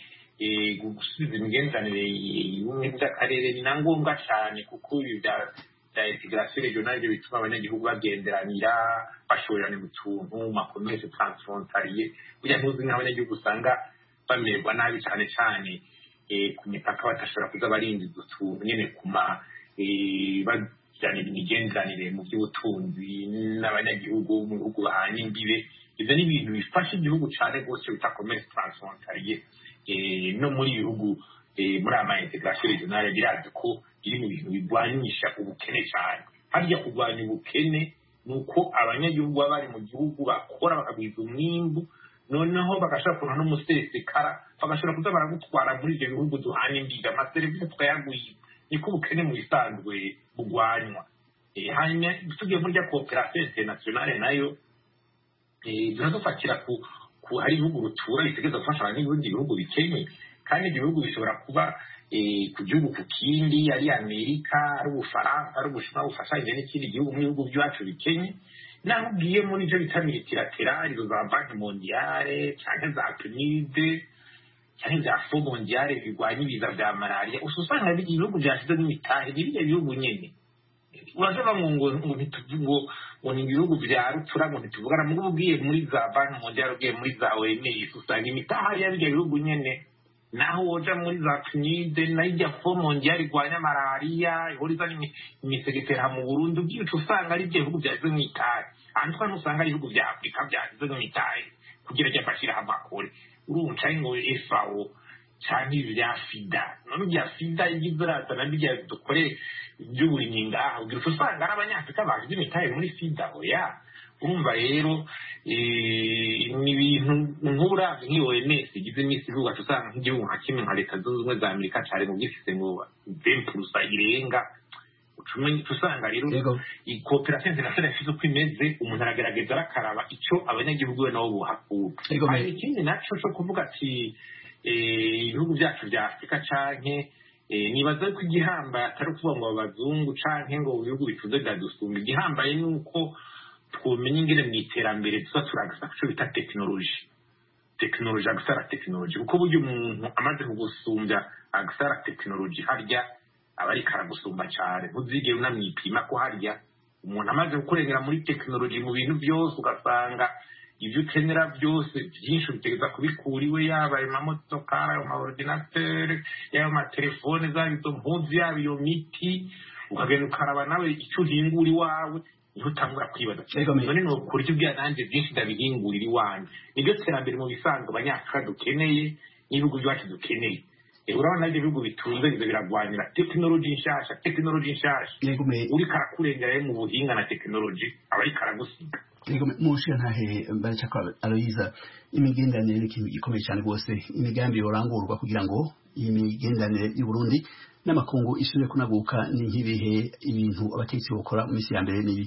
gusubiza imigenderanire y'ubumwe bw'akarere ni na ngombwa cyane kuko ibi bya integration regionale byo bituma abanyagihugu bagenderanira bashorerana mu tuntu makomeze transfrontalier kugira ngo uzi nk'abanyagihugu usanga bamerwa nabi cyane cyane ku mipaka batashobora kuza barindiza utuntu nyine kuma bajyana imigenderanire mu by'ubutunzi n'abanyagihugu mu bihugu bahana imbibe. Ibyo ni ibintu bifasha igihugu cyane rwose bita commerce transfrontalier no muri bihugu muri ama integration regionale birazi ko iri mu bintu bigwanyisha ubukene cyane. Harya kurwanya ubukene ni uko abanyagihugu baba bari mu gihugu bakora bakagwiza umwimbu noneho bagashobora kubona n'umusesekara bagashobora kuza baragutwara muri ibyo bihugu duhana imbiga amaserivisi tukayagwiza niko ubukene mu bisanzwe bugwanywa. Hanyuma tugiye muri rya coopération internationale nayo ziradufatira ku hari ibihugu rutura bitegereza gufashanya n'ibindi bihugu bikennye kandi ibyo bihugu bishobora kuba ku gihugu ku kindi ari Amerika ari Ubufaransa ari Ubushinwa bufashanyije n'ikindi gihugu mu bihugu byacu bikennye naho ugiye muri ibyo bita multilateral za banki mondiale cyangwa za P N U D cyangwa za Fond mondiale birwanya ibiza bya malaria usanga ibihugu byashize n'imitahe n'ibyo bihugu nyene urashobora ngo ngo ngo ngo ni ibihugu bya rutura ngo ntituvugana mu ugiye muri za banki mondiale ugiye muri za O M S usanga imitahe y'ibyo bihugu nyene naho woja muri za P N U D na ijya Fond mondiale irwanya malaria ihuriza n'imisegetera mu Burundi ugiye usanga ari ibyo bihugu byashize n'imitahe ahandi kandi usanga ari ibihugu bya Afurika byashize n'imitahe kugira ngo bashira amakore urumva ngo F A O cyangwa ibya FIDA none ibya FIDA igizerata na bijya dukore by'uburimyi ngaho ugira usanga ari abanyafrika baje imitahe muri FIDA oya urumva rero ni ibintu nk'uburavyi nk'iyo O M S igize imisi ivuga usanga nk'igihugu nka kimwe nka leta zunze ubumwe za Amerika cyari mu byifise ngo vingt pour cent irenga ucumenye usanga rero iyi coopération internationale ifite uko imeze umuntu aragerageza arakaraba icyo abanyagihugu nabo buhakura. Hari ikindi naco cyo kuvuga ati ibihugu byacu bya Afurika canke nibaza ko igihambaye atari ukuvuga ngo abazungu canke ngo ibihugu bitunze byadusumba igihambaye ni uko twomenya ingene mu iterambere tuza turagasa cyo bita technology technology agasara technology kuko buryo umuntu amaze kugusumbya agasara technology harya abari karagusumba cyane ntuzigere unamwipima ko harya umuntu amaze gukorera muri technology mu bintu byose ugasanga ibyo ukenera byose byinshi bitegeza kubikura iwe yaba amamodoka amaordinateur yaba amatelefone zaba izo mpuzu yaba iyo miti ukagenda ukaraba nawe icyo uhingura iwawe niho utangura kwibaza none ni ukuri ibyo byananjye byinshi ndabihingurira iwanjye nibyo terambere mu bisanzwe abanyafurika dukeneye n'ibihugu byacu dukeneye. Urabona ibyo bihugu bitunze biza biragwanira tekinoloji nshasha tekinoloji nshasha uri karakurengera mu buhinga na tekinoloji abari karagusiga mushira ntahe baracaka Aloyiza imigendanire n'ikintu gikomeye cyane rwose imigambi yorangurwa kugira ngo iyi migendanire y'u Burundi n'amakungu isubire kunaguka ni nk'ibihe ibintu abatetsi bakora mu misi ya mbere nibi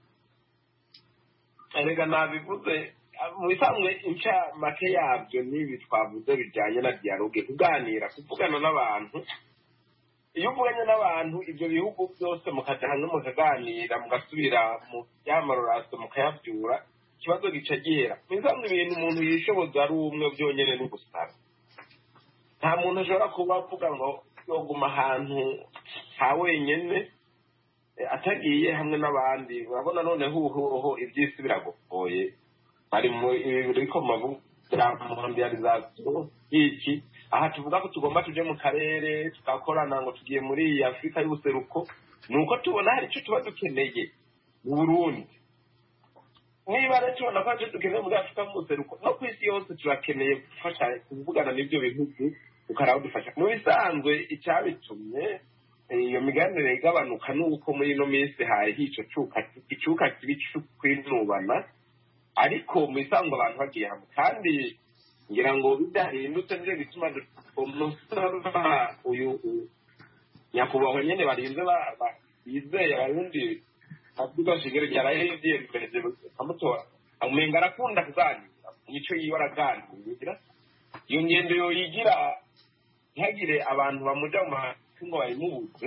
erega nabivuze mu bisanzwe inca make yabyo n'ibi twavuze bijyanye na dialogue kuganira kuvugana n'abantu iyo uvuganye n'abantu ibyo bihugu byose mukaja hamwe mukaganira mugasubira mu by'amarorasi mukayabyura ikibazo gica gihera mu bisanzwe ibintu umuntu yishoboza ari umwe byonyine n'ugusara nta muntu ashobora kuba avuga ngo yoguma ahantu ha wenyene atagiye hamwe n'abandi urabona noneho uhoho iby'isi biragoye bari muri komavu mondialisation iki aha tuvuga ko tugomba tuje mu karere tukakorana ngo tugiye muri Afrika y'ubuseruko nuko tubona hari icyo tuba dukeneye mu Burundi niba rero tubona ko icyo dukeneye muri Afrika y'ubuseruko no ku isi yose turakeneye gufasha kuvugana n'ibyo bihugu tukaraho dufasha mu bisanzwe icyabitumye iyo miganire igabanuka nuko muri ino minsi hari hico cuka icuka kibi kwinubana ariko mu bisanzwe abantu bagiye hamwe kandi ngira ngo bidahindutse nje bituma umusaba uyu nyakubahwa nyene barinze bizeye abarundi avuga shigere yarahevye perezida amutora umenga arakunda kuganira nico yiyo araganira iyo ngendo yo yigira ntagire abantu bamuja mu matungo bayimubuze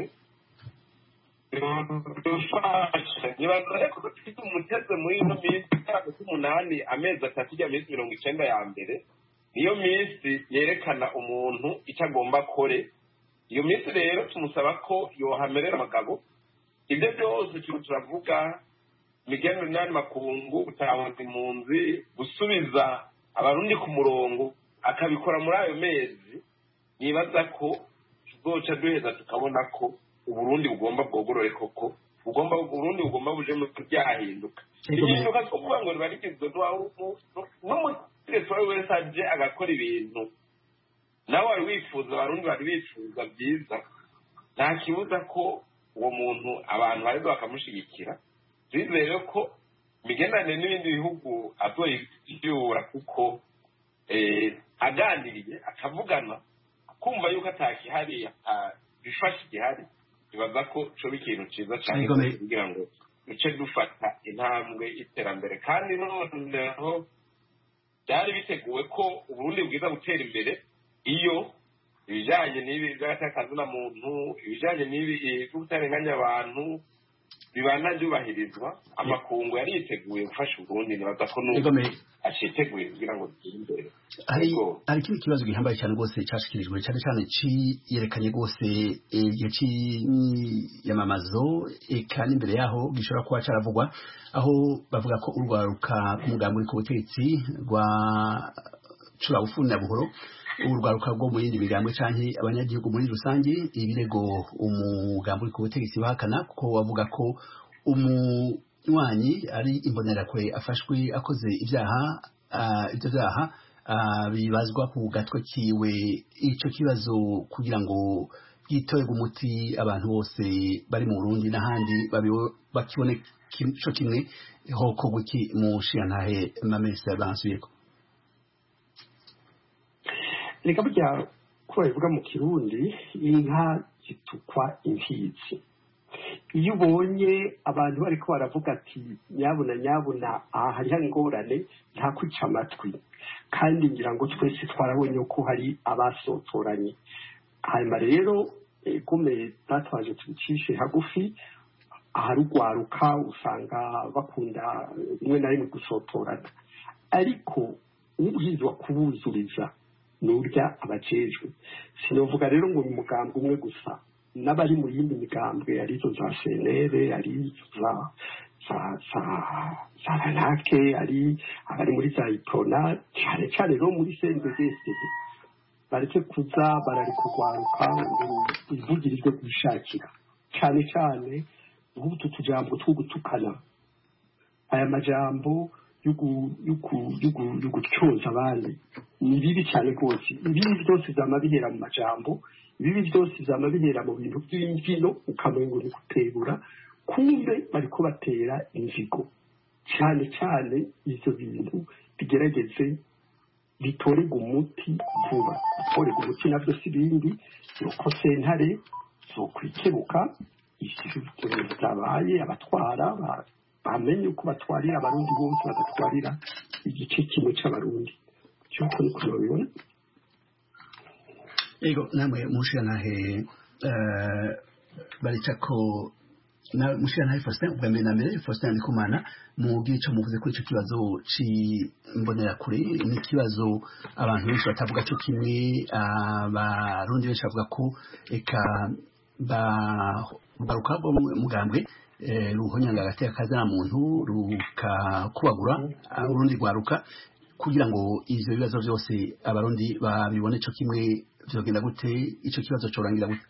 nibaza ko dufite umuteze muri ino minsi itandatu umunani amezi atatu ijya minsi mirongo icenda ya mbere niyo minsi yerekana umuntu icyo agomba akore. Iyo minsi rero tumusaba ko yohamerera abagabo ibyo byose turi turavuga imigenzo n'andi makungu, gutahura impunzi, gusubiza abarundi ku murongo, akabikora muri ayo mezi. Nibaza ko tuzoca duheza tukabona ko uburundi bugomba bwogorore koko, bugomba uburundi bugomba buje mu byahinduka. Ihinduka two kuvuga ngo ribarigizwe n'umutegetsi wawe wese aje agakora ibintu nawe wari wifuza, abarundi bari bifuza byiza, nta kibuza ko uwo muntu abantu bariko bakamushyigikira. Twizere ko imigenderanire n'ibindi bihugu azoyivyura, kuko aganiriye akavugana kumva yuko atakihari bifasha igihari, ibaza ko coba ikintu ciza cane kugira ngo duce dufata intambwe y'iterambere. Kandi noneho byari biteguwe ko uburundi bwiza gutera imbere iyo ibijanye n'ibi by'agatakaza muntu, ibijanye n'ibi byo kutarenganya abantu bibana byubahirizwa. Amakungu yari yiteguye gufasha uburundi, nibaza ko n'ubu aciteguye kugira ngo dutere imbere. hari hari ikindi kibazo gihambaye cyane rwose cyashikirijwe cyane cyane ciyerekanye rwose igihe c'iyamamazo, eka n'imbere yaho gishobora kuba caravugwa, aho bavuga ko urwaruka rw'umugambi uri ku butegetsi rwa cura bufuni buhoro, urwaruka rwo mu yindi migambo canke abanyagihugu muri rusange, ibirego umugambi uri ku butegetsi bahakana, kuko bavuga ko umunywanyi ari imbonerakure afashwe akoze ibyaha, ibyo byaha bibazwa ku gatwe kiwe. Ico kibazo kugira ngo gitorerwe umuti abantu bose bari mu Burundi n'ahandi bakibone co kimwe, hokorwa iki mu nshingantahe Mamesa bansubiyeko? reka burya ko babivuga mu Kirundi, inka zitukwa imfizi. Iyo ubonye abantu bariko baravuga ati nyabuna nyabuna aha hariho ingorane, nta kwica amatwi. Kandi ngira ngo twese twarabonye ko hari abasotoranye. Hanyuma rero gome datwaje tubicishe hagufi, aharugwaruka usanga bakunda rimwe na rimwe gusotorana, ariko ubwizwa kubuzuriza nurya abajejwe. Sinovuga rero ngo umugambi umwe gusa, n'abari mu yindi migambwe arizo za C N L, ari za za za za ranake, ari abari muri za Iprona, cyane cyane rero muri C N D D bareke kuza barari kurwaruka ngo ivugirijwe kubishakira, cyane cyane ubutu tujambo two gutukana. Aya majambo y'ugucoza abandi ni bibi cyane rwose. Ibibi byose byama bihera mu majambo, ibibi byose byama bihera mu bintu by'imvino, ukamengo ni gutegura, kumbe bariko batera inzigo. Cyane cyane ivyo bintu bigerageze bitorega umuti vuba. Bitorega umuti navyo si bindi, nuko sentare zokwikebuka ivyo byabaye, abatwara bamenye uko batwarira abarundi bose, bagatwarira igice kimwe c'abarundi. Cyuko niko babibona. Ego namwe mushiranahe baricako na mushiranahe Faustin, ubwa mbere na mbere Faustin Ndikumana, mubwire ico muvuze kuri ico kibazo c'imbonerakure. Ni ikibazo abantu benshi batavuga cyo kimwe, abarundi benshi bavuga ko eka baruka bo mugambwe ruhonyanga hagati y'akazana muntu rukakubagura urundi rwaruka, kugira ngo ivyo bibazo byose abarundi babibone co kimwe. Vyogenda gute? Ico kibazo corangira gute?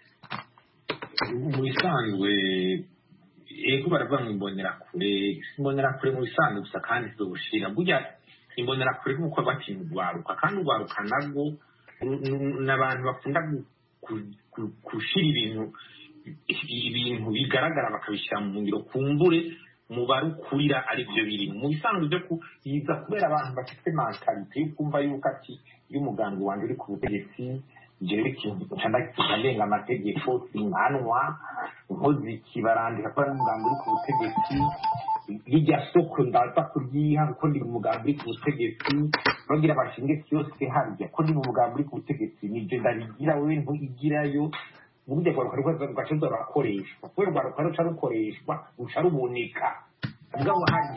Mu bisanzwe ego baravuga ngo imbonerakure, imbonerakure mu bisanzwe gusa kandi zobushira. Burya imbonerakure nk'uko batinda urwaruka, kandi urwaruka nabwo n'abantu bakunda gushira ibintu ibintu bigaragara bakabishyira mu ngiro, kumbure mu barukurira ari byo biri mu bisanzwe byo kuyiza, kubera abantu bafite mentalite yo kumva yuko ati iyo umugambi wanjye uri ku butegetsi jewe ikintu cyandagiye amategeko sinanwa nkozi kibarandika ko ari umugambi uri ku butegetsi, rijya soko ndaza kuryiha kuko ndi umugambi uri ku butegetsi, bagira bashinge yose harya ko ndi umugambi uri ku butegetsi, nije ndarigira wewe ntugirayo. Burya rwaruka rwagacoza barakoreshwa, kubera rwaruka ruca rukoreshwa ruca rubonika. Mugabo harya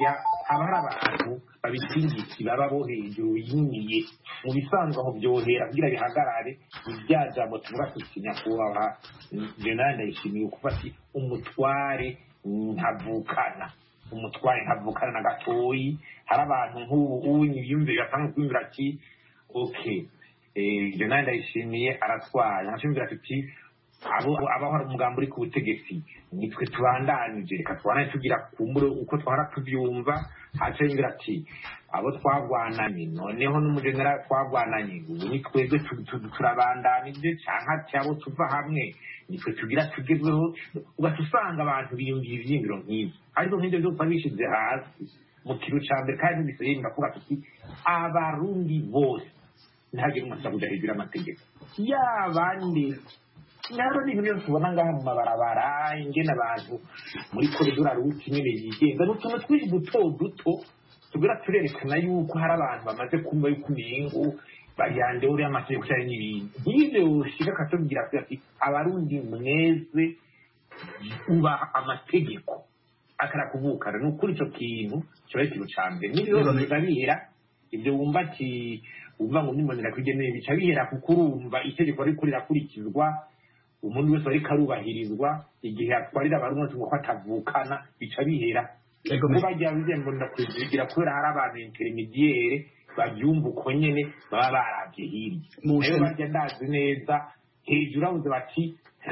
haba hari abantu babisingiki baba bo hejuru yiniye mu bisanzwe aho byohera kugira bihagarare ibyajambo tuvuga tuti nyakubahwa General Ndayishimiye kuko ati umutware ntavukana umutware ntavukana na gatoyi hari abantu nk'ubu unyiyumvira cyangwa kwimvira ati okay eh General Ndayishimiye aratwara nashimvira ati abo abahora umugambo uri ku butegetsi nitwe tubandanije reka tubana tugira kumbure uko twara tubyumva hace ngira ati abo twagwananye noneho n'umugenera twagwananye ubu ni twebwe turabandanije cyangwa ati abo tuva hamwe nitwe tugira tugezweho ugatusanga abantu biyumvira ivyingiro nk'ibyo ariko nk'ibyo byose bishize hasi mu kiro ca mbere kandi biseye ndavuga tuti abarundi bose ntagira umusaba kuja hejuru amategeko yabandi naro ni ibintu tubona ngaha mu mabarabara ingene abantu muri koridora ruti nyene yigenga n'utuntu twinshi duto duto tugira turerekana yuko hari abantu bamaze kumva yuko umengo bayande uri amategeko cyane n'ibintu nk'ivyo ushika katubwira ati abarundi mweze uba amategeko akarakuvukana n'ukuri ico kintu kiba ikintu ca mbere n'ibyo bihera ibyo wumva ati wumva ngo nimbonera kwigenera bica bihera kuko urumva itegeko riko rirakurikizwa umuntu wese ariko arubahirizwa igihe atwarira abarundi ngo atavukana bica bihera kuko bajya bizembonera kwizigira kubera hari abantu intermediaire babyumva uko nyene baba baravye hirya rero bajya ndazi neza hejuru abuze bati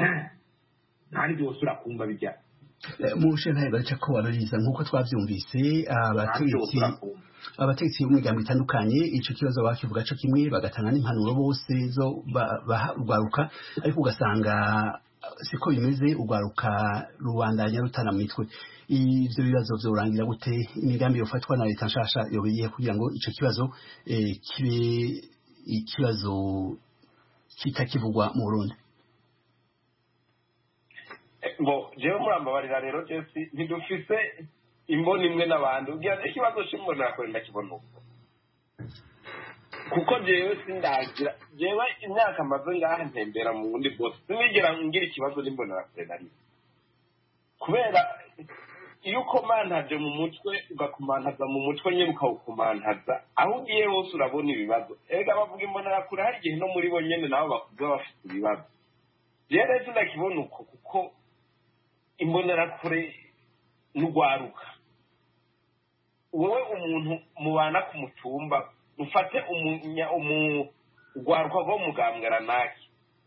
ntari byose urakumva bijya mushe ntaye baca ko barariza nkuko twavyumvise abategetsi abategetsi b'imigambo itandukanye ico kibazo bakivuga cyo kimwe bagatanga n'impanuro bose zo barwaruka ariko ugasanga siko bimeze urwaruka rubandanya rutana mu mitwe ivyo bibazo vyorangira gute imigambi yofatwa na leta nshasha yobiye kugira ngo ico kibazo kibe ikibazo kitakivugwa mu Burundi bo jewe murambabarira rero Jesse ntidufise imboni imwe n'abandi ugira ikibazo cy'imbonera kure ndakibona uko kuko jewe sindagira jewe imyaka maze ngaha ntembera mu bundi bwose sinigera ngira ikibazo n'imbonera kure nari kubera iyo ukomantaje mu mutwe ugakumantaza mu mutwe nyine ukawukumantaza aho ugiye hose urabona ibibazo ega bavuga imbonera kure hari igihe no muri bo nyene nabo bakuza bafite ibibazo jewe sindakibona uko kuko imbonera kure n'ugwaruka wowe umuntu mubana ku mutumba ufate umunya umugwaruka go mugambwara naki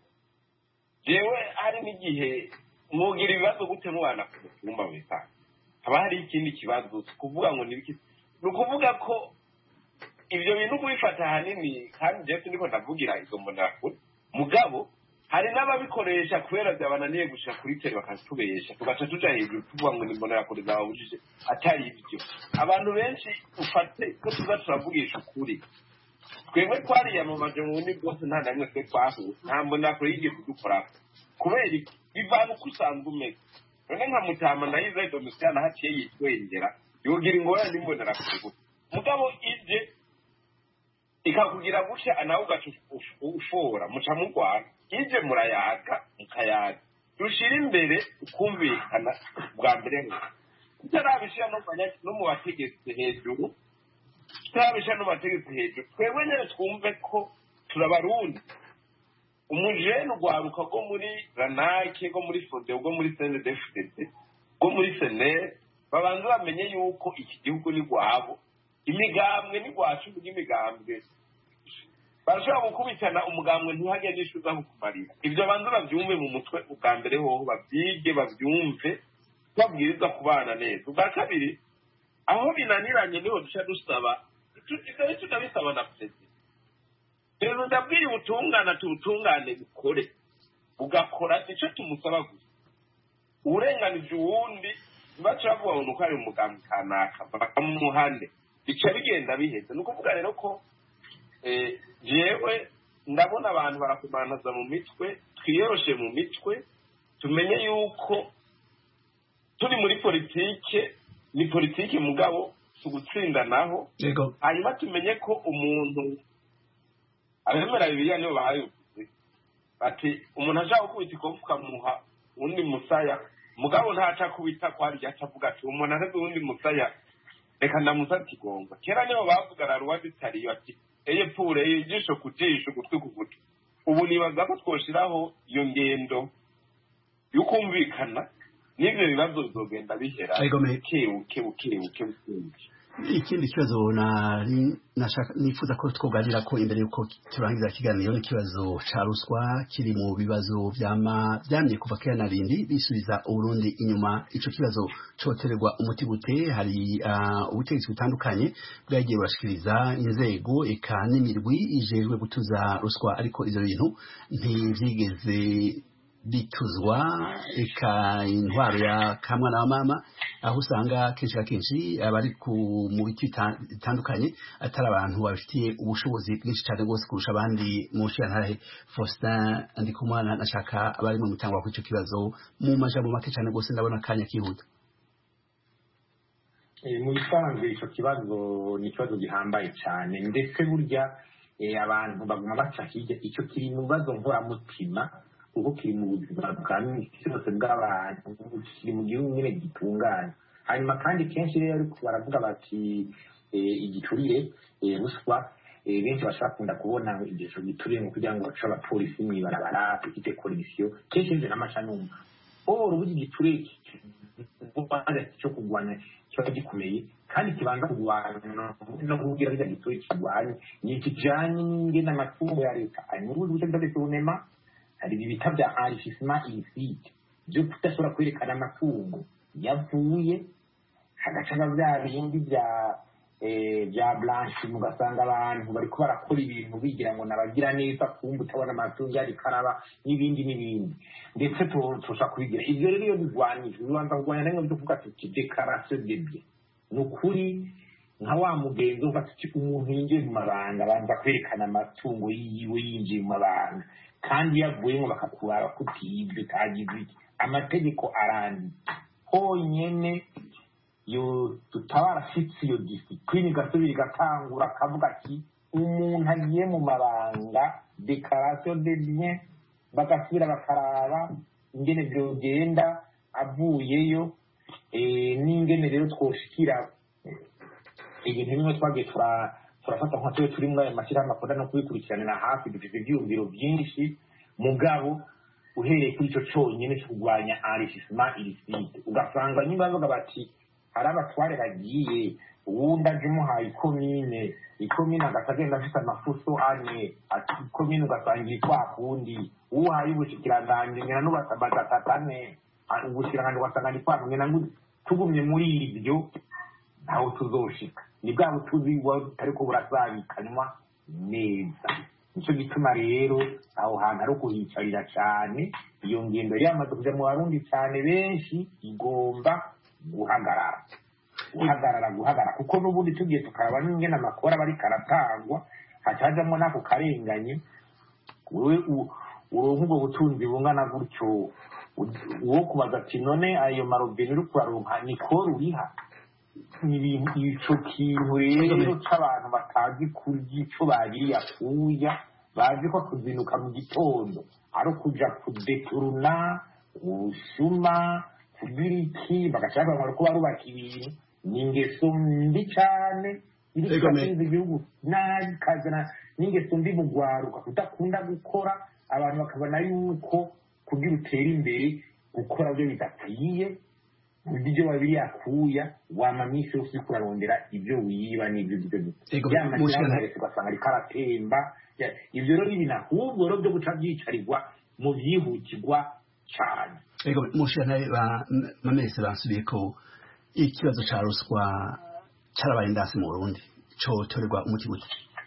jewe hari n'igihe mugira ibibazo gute mubana ku mutumba wesa haba hari ikindi kibazo kuvuga ngo nibiki nukuvuga ko ivyo bintu kubifata hanini kandi je ndiko ndavugira izo mbonera kure mugabo hari n'ababikoresha kubera byabananiye gushaka kuri tele bakatubesha tugaca tuja hejuru tuvuga ngo nimbonera kure zabujije atari ibyo abantu benshi ufate ko tuza turavugisha ukuri twebwe twariyamamaje mu bundi bwose nta namwe twe twahuye nta mbonera kure yigiye kudukora kubera iki bivana uko usanzwe umeze none nka Mutama nayize Domitien haciye yitwengera yogira ingorane n'imbonera kure mugabo ije ikakugira gutya nawe ugaca ufora muca mu Rwanda ije murayaga mukayaga dushira imbere ukumvikana bwa mbere ngo tutarabishira no no mu bategetsi hejuru tutarabishira no bategetsi hejuru twebwe nyene twumve ko turabarundi umujene ugwaruka go muri ranake go muri fode go muri C N D D F D D go muri Senere babanza bamenye yuko iki gihugu ni gwabo imigambwe ni gwacu n'imigambwe barashobora gukubitana umugambwe ntihage n'ishuza kukumarira ibyo banza bavyumve mu mutwe ubwa mbere hoho bavyige bavyumve babwirizwa kubana neza ubwa kabiri aho binaniranye niho duca dusaba tutari tutabisaba na perezida rero ndabwira ubutungana tubutungane bukore ugakora icyo tumusaba gusa uburenganije uwundi baca bavuga ngo nuko ari umugambwe kanaka bakamuhane bica bigenda biheze ni ukuvuga rero ko jewe ndabona abantu barakumantaza mu mitwe twiyoroshe mu mitwe tumenye yuko turi muri politike ni politike mugabo tugutsindanaho hanyuma tumenye ko umuntu abemera bibiliya nibo bahayivuze bati umuntu ashaka gukubita ikofu ukamuha undi musaya mugabo ntaca kubita kwari yaca avuga ati umuntu ahaze uwundi musaya reka ndamusaba ikigongo kera nibo bavugana ruwadi itariyo ati eye pure eye ijisho ku jisho ugutwi ku gutwi ubu nibaza ko twoshiraho iyo ngendo y'ukumvikana n'ibyo bibazo bizogenda bihera buke buke buke buke buke. Ikindi kibazo nari nashaka nifuza ko twoganira ko imbere yuko turangiza ikiganiro n'ikibazo ca ruswa kiri mu bibazo vyama vyamye kuva kera narindi bisubiza Uburundi inyuma. Ico kibazo cotererwa umuti gute? Hari uh, ubutegetsi butandukanye bwagiye bashikiriza inzego eka n'imirwi ijejwe gutuza ruswa, ariko ivyo bintu ntivyigeze bituzwa eka intwaro ya kamwana wa mama, aho usanga kenshi na kenshi abari mu biti bitandukanye atari abantu bafitiye ubushobozi bwinshi cyane rwose kurusha abandi. mu nshyirantare Faustin Ndikumana nashaka abari mu mutangwa kuri icyo kibazo mu majambo make cyane rwose, ndabona akanya kihuta. mu bisanzwe icyo kibazo ni ikibazo gihambaye cyane, ndetse burya abantu baguma baca hirya. icyo kiri mu bibazo nkoramutima kuko kiri mu buzima bwa minsi yose bw'abantu, kiri mu gihugu nyine gitunganye. hanyuma kandi kenshi rero ariko baravuga bati igiturire ruswa, benshi bashakunda kubona igihe giturire mu kugira ngo bace abapolisi mw'ibarabara ifite korisiyo. kenshi nje n'amasha numva oh urubuga igiturire cyo kurwanya kiba gikomeye kandi kibanza kurwanya no kugira ngo igiturire kirwanye ni ikijanye n'ingene amatungo ya leta ari mu buryo bw'ubunema. hari ibita bya enrichissement illicite byo kudashobora kwerekana amatungo yavuye, hagacana bya bindi bya bya blanche, mugasanga abantu bariko barakora ibintu bigira ngo nabagira neza kumva utabona amatungo yari karaba n'ibindi n'ibindi, ndetse turusha kubigira ivyo. rero iyo bigwanije bibanza kurwanya namwe byo kuvuga tuti déclaration de bien. ni ukuri nka wa mugenzi uvuga tuti umuntu yinjiye mu mabanga banza kwerekana amatungo yiwe yinjiye mu mabanga, kandi yavuyemo bakakuraba kutibyo utagize iki. amategeko aranditse honyene yo tutarashitse iyo discipline gasubira igatangura akavuga ati umuntu agiye mu mabanga déclaration de bien, bagasubira bakaraba ingene vyogenda avuyeyo. n'ingene rero twoshikira ibintu bimwe twagiye turafata nka twe turi muri aya mashyirahamwe akunda no kubikurikiranira hafi, dufite ivyiyumviro vyinshi, mugabo uhereye kuri ico conyene co kurwanya enrichissement illicite ugasanga nyuma bavuga bati hari abatware bagiye uwundi aje umuhaye ikomine, ikomine agatagenda afise amafuso ane, ati ikomine ugasanga iri kwa kundi, uwuhaye ubushikiranganji ngena n'ubatabaza atatane, ubushikiranganji ugasanga ni kwa ngena ngo tugumye muri ibyo ntaho tuzoshika. ni bwa butuzi butariko burasabikanwa neza. nico gituma rero aho hantu ari ukuhicarira cyane. iyo ngendo yamaze kuja mu Barundi cyane benshi igomba guhagarara guhagarara guhagarara kuko n'ubundi tugiye tukaraba n'ingene amakora bari karatangwa hacajamwo n'ako karenganye. wewe uronka ubwo butunzi bungana gutyo, uwo kubaza ati none ayo marobine uri kuraronka niko ruriha. ico kintu rero c'abantu batazi kurya ico bagiriye akuya, bazi ko kuzinuka mu gitondo ari ukuja kudeturuna ubusuma kugira iki, bagashaka ngo ko barubaka ibintu. ni ingeso mbi cane iri kazinze igihugu nabi kazana n'ingeso mbi mu gwaruka kudakunda gukora. abantu bakabona yuko kugira utera imbere gukora byo bidakwiye, ibyo babiri yakuya wamamisi yose kurarondera ibyo wiba n'ibyo byo by'amashyirahamwe ugasanga ari karatemba. ibyo rero ibintu ahubwo rero byo guca byicarirwa mu byihutirwa cyane. ego mushana ba mamese basubiye ko ikibazo ca ruswa cyarabaye ndasi mu Burundi cyo torerwa umuti gute?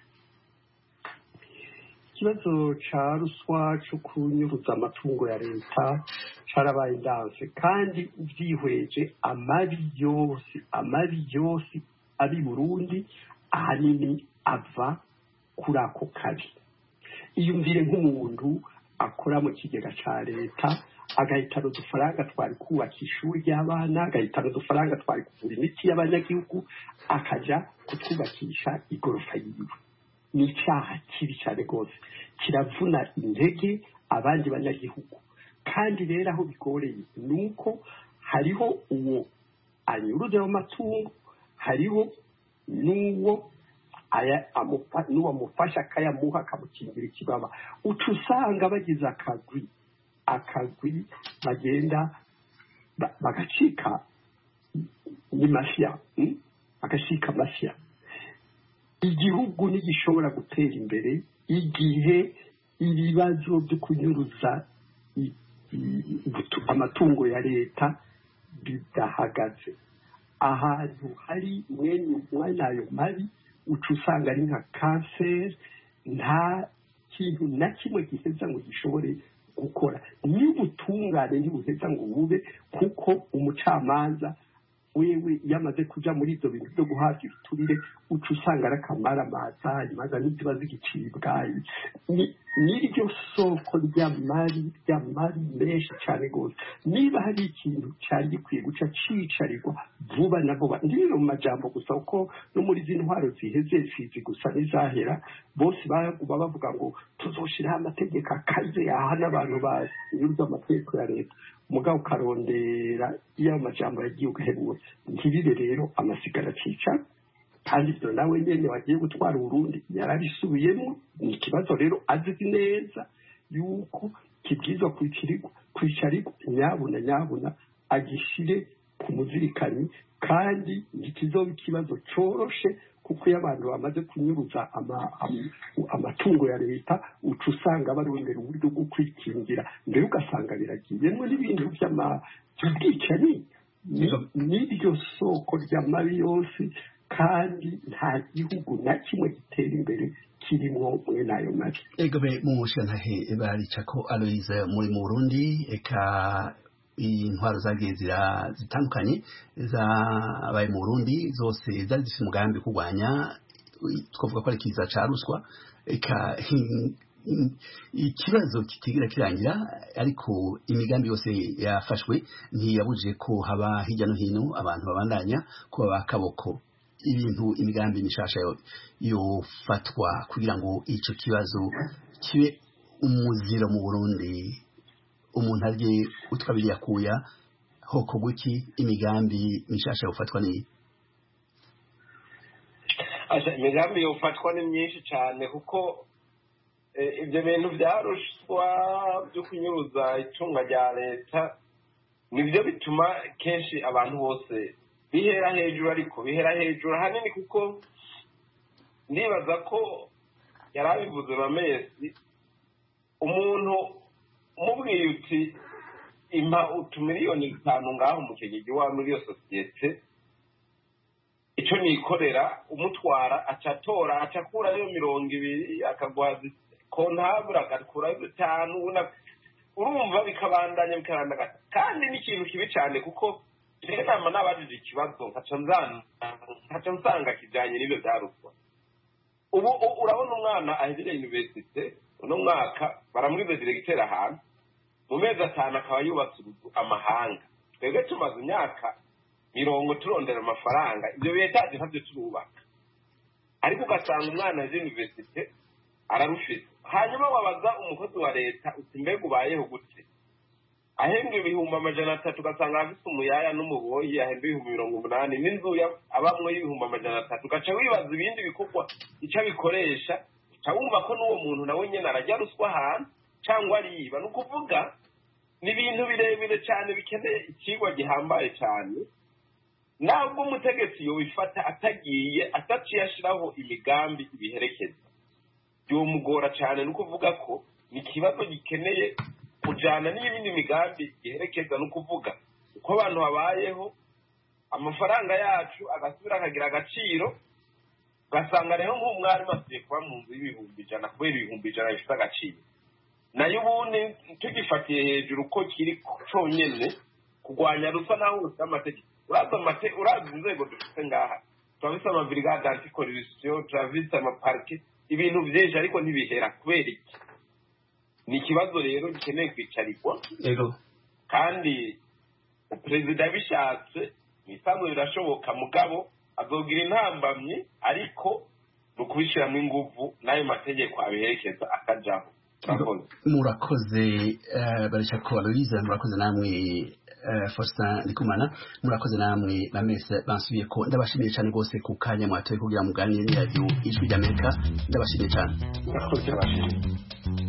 ikibazo ca ruswa cyo kunyuruza amatungo ya leta carabaye ndanse, kandi uvyihweje amabi yose amabi yose ari Burundi ahanini ava kuri ako kabi. iyumvire nk'umuntu akora mu kigega ca leta agahitana udufaranga twari kubaka ishuri ry'abana, agahitana udufaranga twari kuvura imiti y'abanyagihugu akaja kutwubakisha igorofa yiwe. ni icyaha kibi cyane rwose, kiravuna intege abandi banyagihugu. kandi rero aho bigoreye ni uko hariho uwo anyuruza mu matungo, hariho n'uwo n'uwo amufasha akayamuha akamukingira ikibaba uca usanga bagize akagwi akagwi bagenda bagacika ni mafia bagacika mafia igihugu ntigishobora gutera imbere igihe ibibazo byo kunyuruza amatungo ya leta bidahagaze ahantu hari mwene ayo mabi uca usanga ari nka kanseri nta kintu na kimwe giheza ngo gishobore gukora n'ubutungane ntibuheza ngo bube kuko umucamanza wewe yamaze kuja muri ibyo bintu byo guhabwa ibiturire uca usanga ari akamaramaza imanza ntiziba zigicibwa n'iryo soko ry'amari ry'amari menshi cyane rwose niba hari ikintu cyari gikwiye guca cicarirwa vuba na vuba ndibiro mu majambo gusa kuko no muri izi ntwaro ziheze sizi gusa n'izahera bose baguma bavuga ngo tuzoshiraho amategeko akaze yahana abantu banyuruza amategeko ya leta umugabo ukarondera iyo amajambo yagiye ugaheruwe ntibibe rero amasigara cica kandi ibyo nawe nyene wagiye gutwara Burundi yarabisubiyemo ni ikibazo rero azi neza yuko kibwizwa kwicarirwa nyabuna nyabuna agishire ku muzirikanyi kandi ntikizoba ikibazo coroshe kuko iyo abantu bamaze kunyuruza amatungo ya leta uca usanga barondera uburyo bwo kwikingira mbere ugasanga biragiyemo n'ibintu by'ubwicanyi n'iryo soko ry'amabi yose kandi nta gihugu na kimwe gitera imbere kirimo mwe nayo mabi egobe mu mushantahe baricako Aloise muri mu Burundi eka intwaro zagiye zira zitandukanye zabaye mu Burundi zose zari zifite umugambi kurwanya twavuga ko ari kiza ca ruswa eka ikibazo kitigira kirangira ariko imigambi yose yafashwe ntiyabuje ko haba hirya no hino abantu babandanya ko bakaboko ibintu imigambi mishasha yofatwa kugira ngo ico kibazo kibe umuziro mu Burundi umuntu arye utwabiri yakuya hoko guki imigambi mishasha yofatwa ni asa imigambi yofatwa ni myinshi cyane kuko ibyo bintu byarushwa byo kunyuruza icunga rya leta nibyo bituma kenshi abantu bose bihera hejuru ariko bihera hejuru hanini kuko nibaza ko yarabivuze bamesi umuntu umubwiye uti impa utumiliyoni bitanu ngaho mu kigigi wa muri iyo sosiyete icyo nikorera umutwara acatora acakurayo mirongo ibiri akaguha kontabura agakurayo bitanu urumva bikabandanya bikarandagata kandi n'ikintu kibi cyane kuko inama n'abajije ikibazo nkaca nsanga kijyanye n'ibyo byaruswa ubu urabona umwana ahegereye universite uno mwaka baramwize diregiteri ahantu mu mezi atanu akaba yubatse amahanga twebwe tumaze imyaka mirongo turondera amafaranga ibyo bitaje ntabyo turubaka ariko ugasanga umwana aje universite ararufite hanyuma wabaza umukozi wa leta uti mbega ubayeho gute ahembwa ibihumbi amajana atatu ugasanga afite umuyaya n'umuboyi ahembwa ibihumbi mirongo umunani n'inzu abamwe y'ibihumbi amajana atatu ugaca wibaza ibindi bikorwa icyo abikoresha uca wumva ko n'uwo muntu nawe nyine arajya ruswa ahantu cyangwa ariba ni ukuvuga ni ibintu birebire cyane bikeneye ikigwa gihambaye cyane ntabwo umutegetsi yobifata atagiye ataciye ashyiraho imigambi ibiherekeza byomugora cyane ni ukuvuga ko ni ikibazo gikeneye kujyana n'ibindi migambi giherekeza ni ukuvuga uko abantu babayeho amafaranga yacu agasubira akagira agaciro ugasanga rero nk'umwarimu asigaye kuba mu nzu y'ibihumbi ijana kubera ibihumbi ijana bifite agaciro nayo ubundi tugifatiye hejuru ko kiri cyonyine kurwanya ruswa naho ufite amategeko urazi inzego dufite ngaha turabise amavirigade antikorupsiyo turabise amaparike ibintu byinshi ariko ntibihera kubera iki ni ikibazo rero gikeneye kwicarirwa kandi perezida bishatse ibisanzwe birashoboka mugabo azogira intambamyi ariko ni ukubishyiramo ingufu n'ayo mategeko abiherekeza akajyaho murakoze barishako Aloise murakoze namwe Faustin Ndikumana murakoze namwe bamese bansubiye ko ndabashimiye cyane rwose ku kanya mwatoye kugira muganire n'iradiyo ijwi ry'Amerika ndabashimiye cyane murakoze.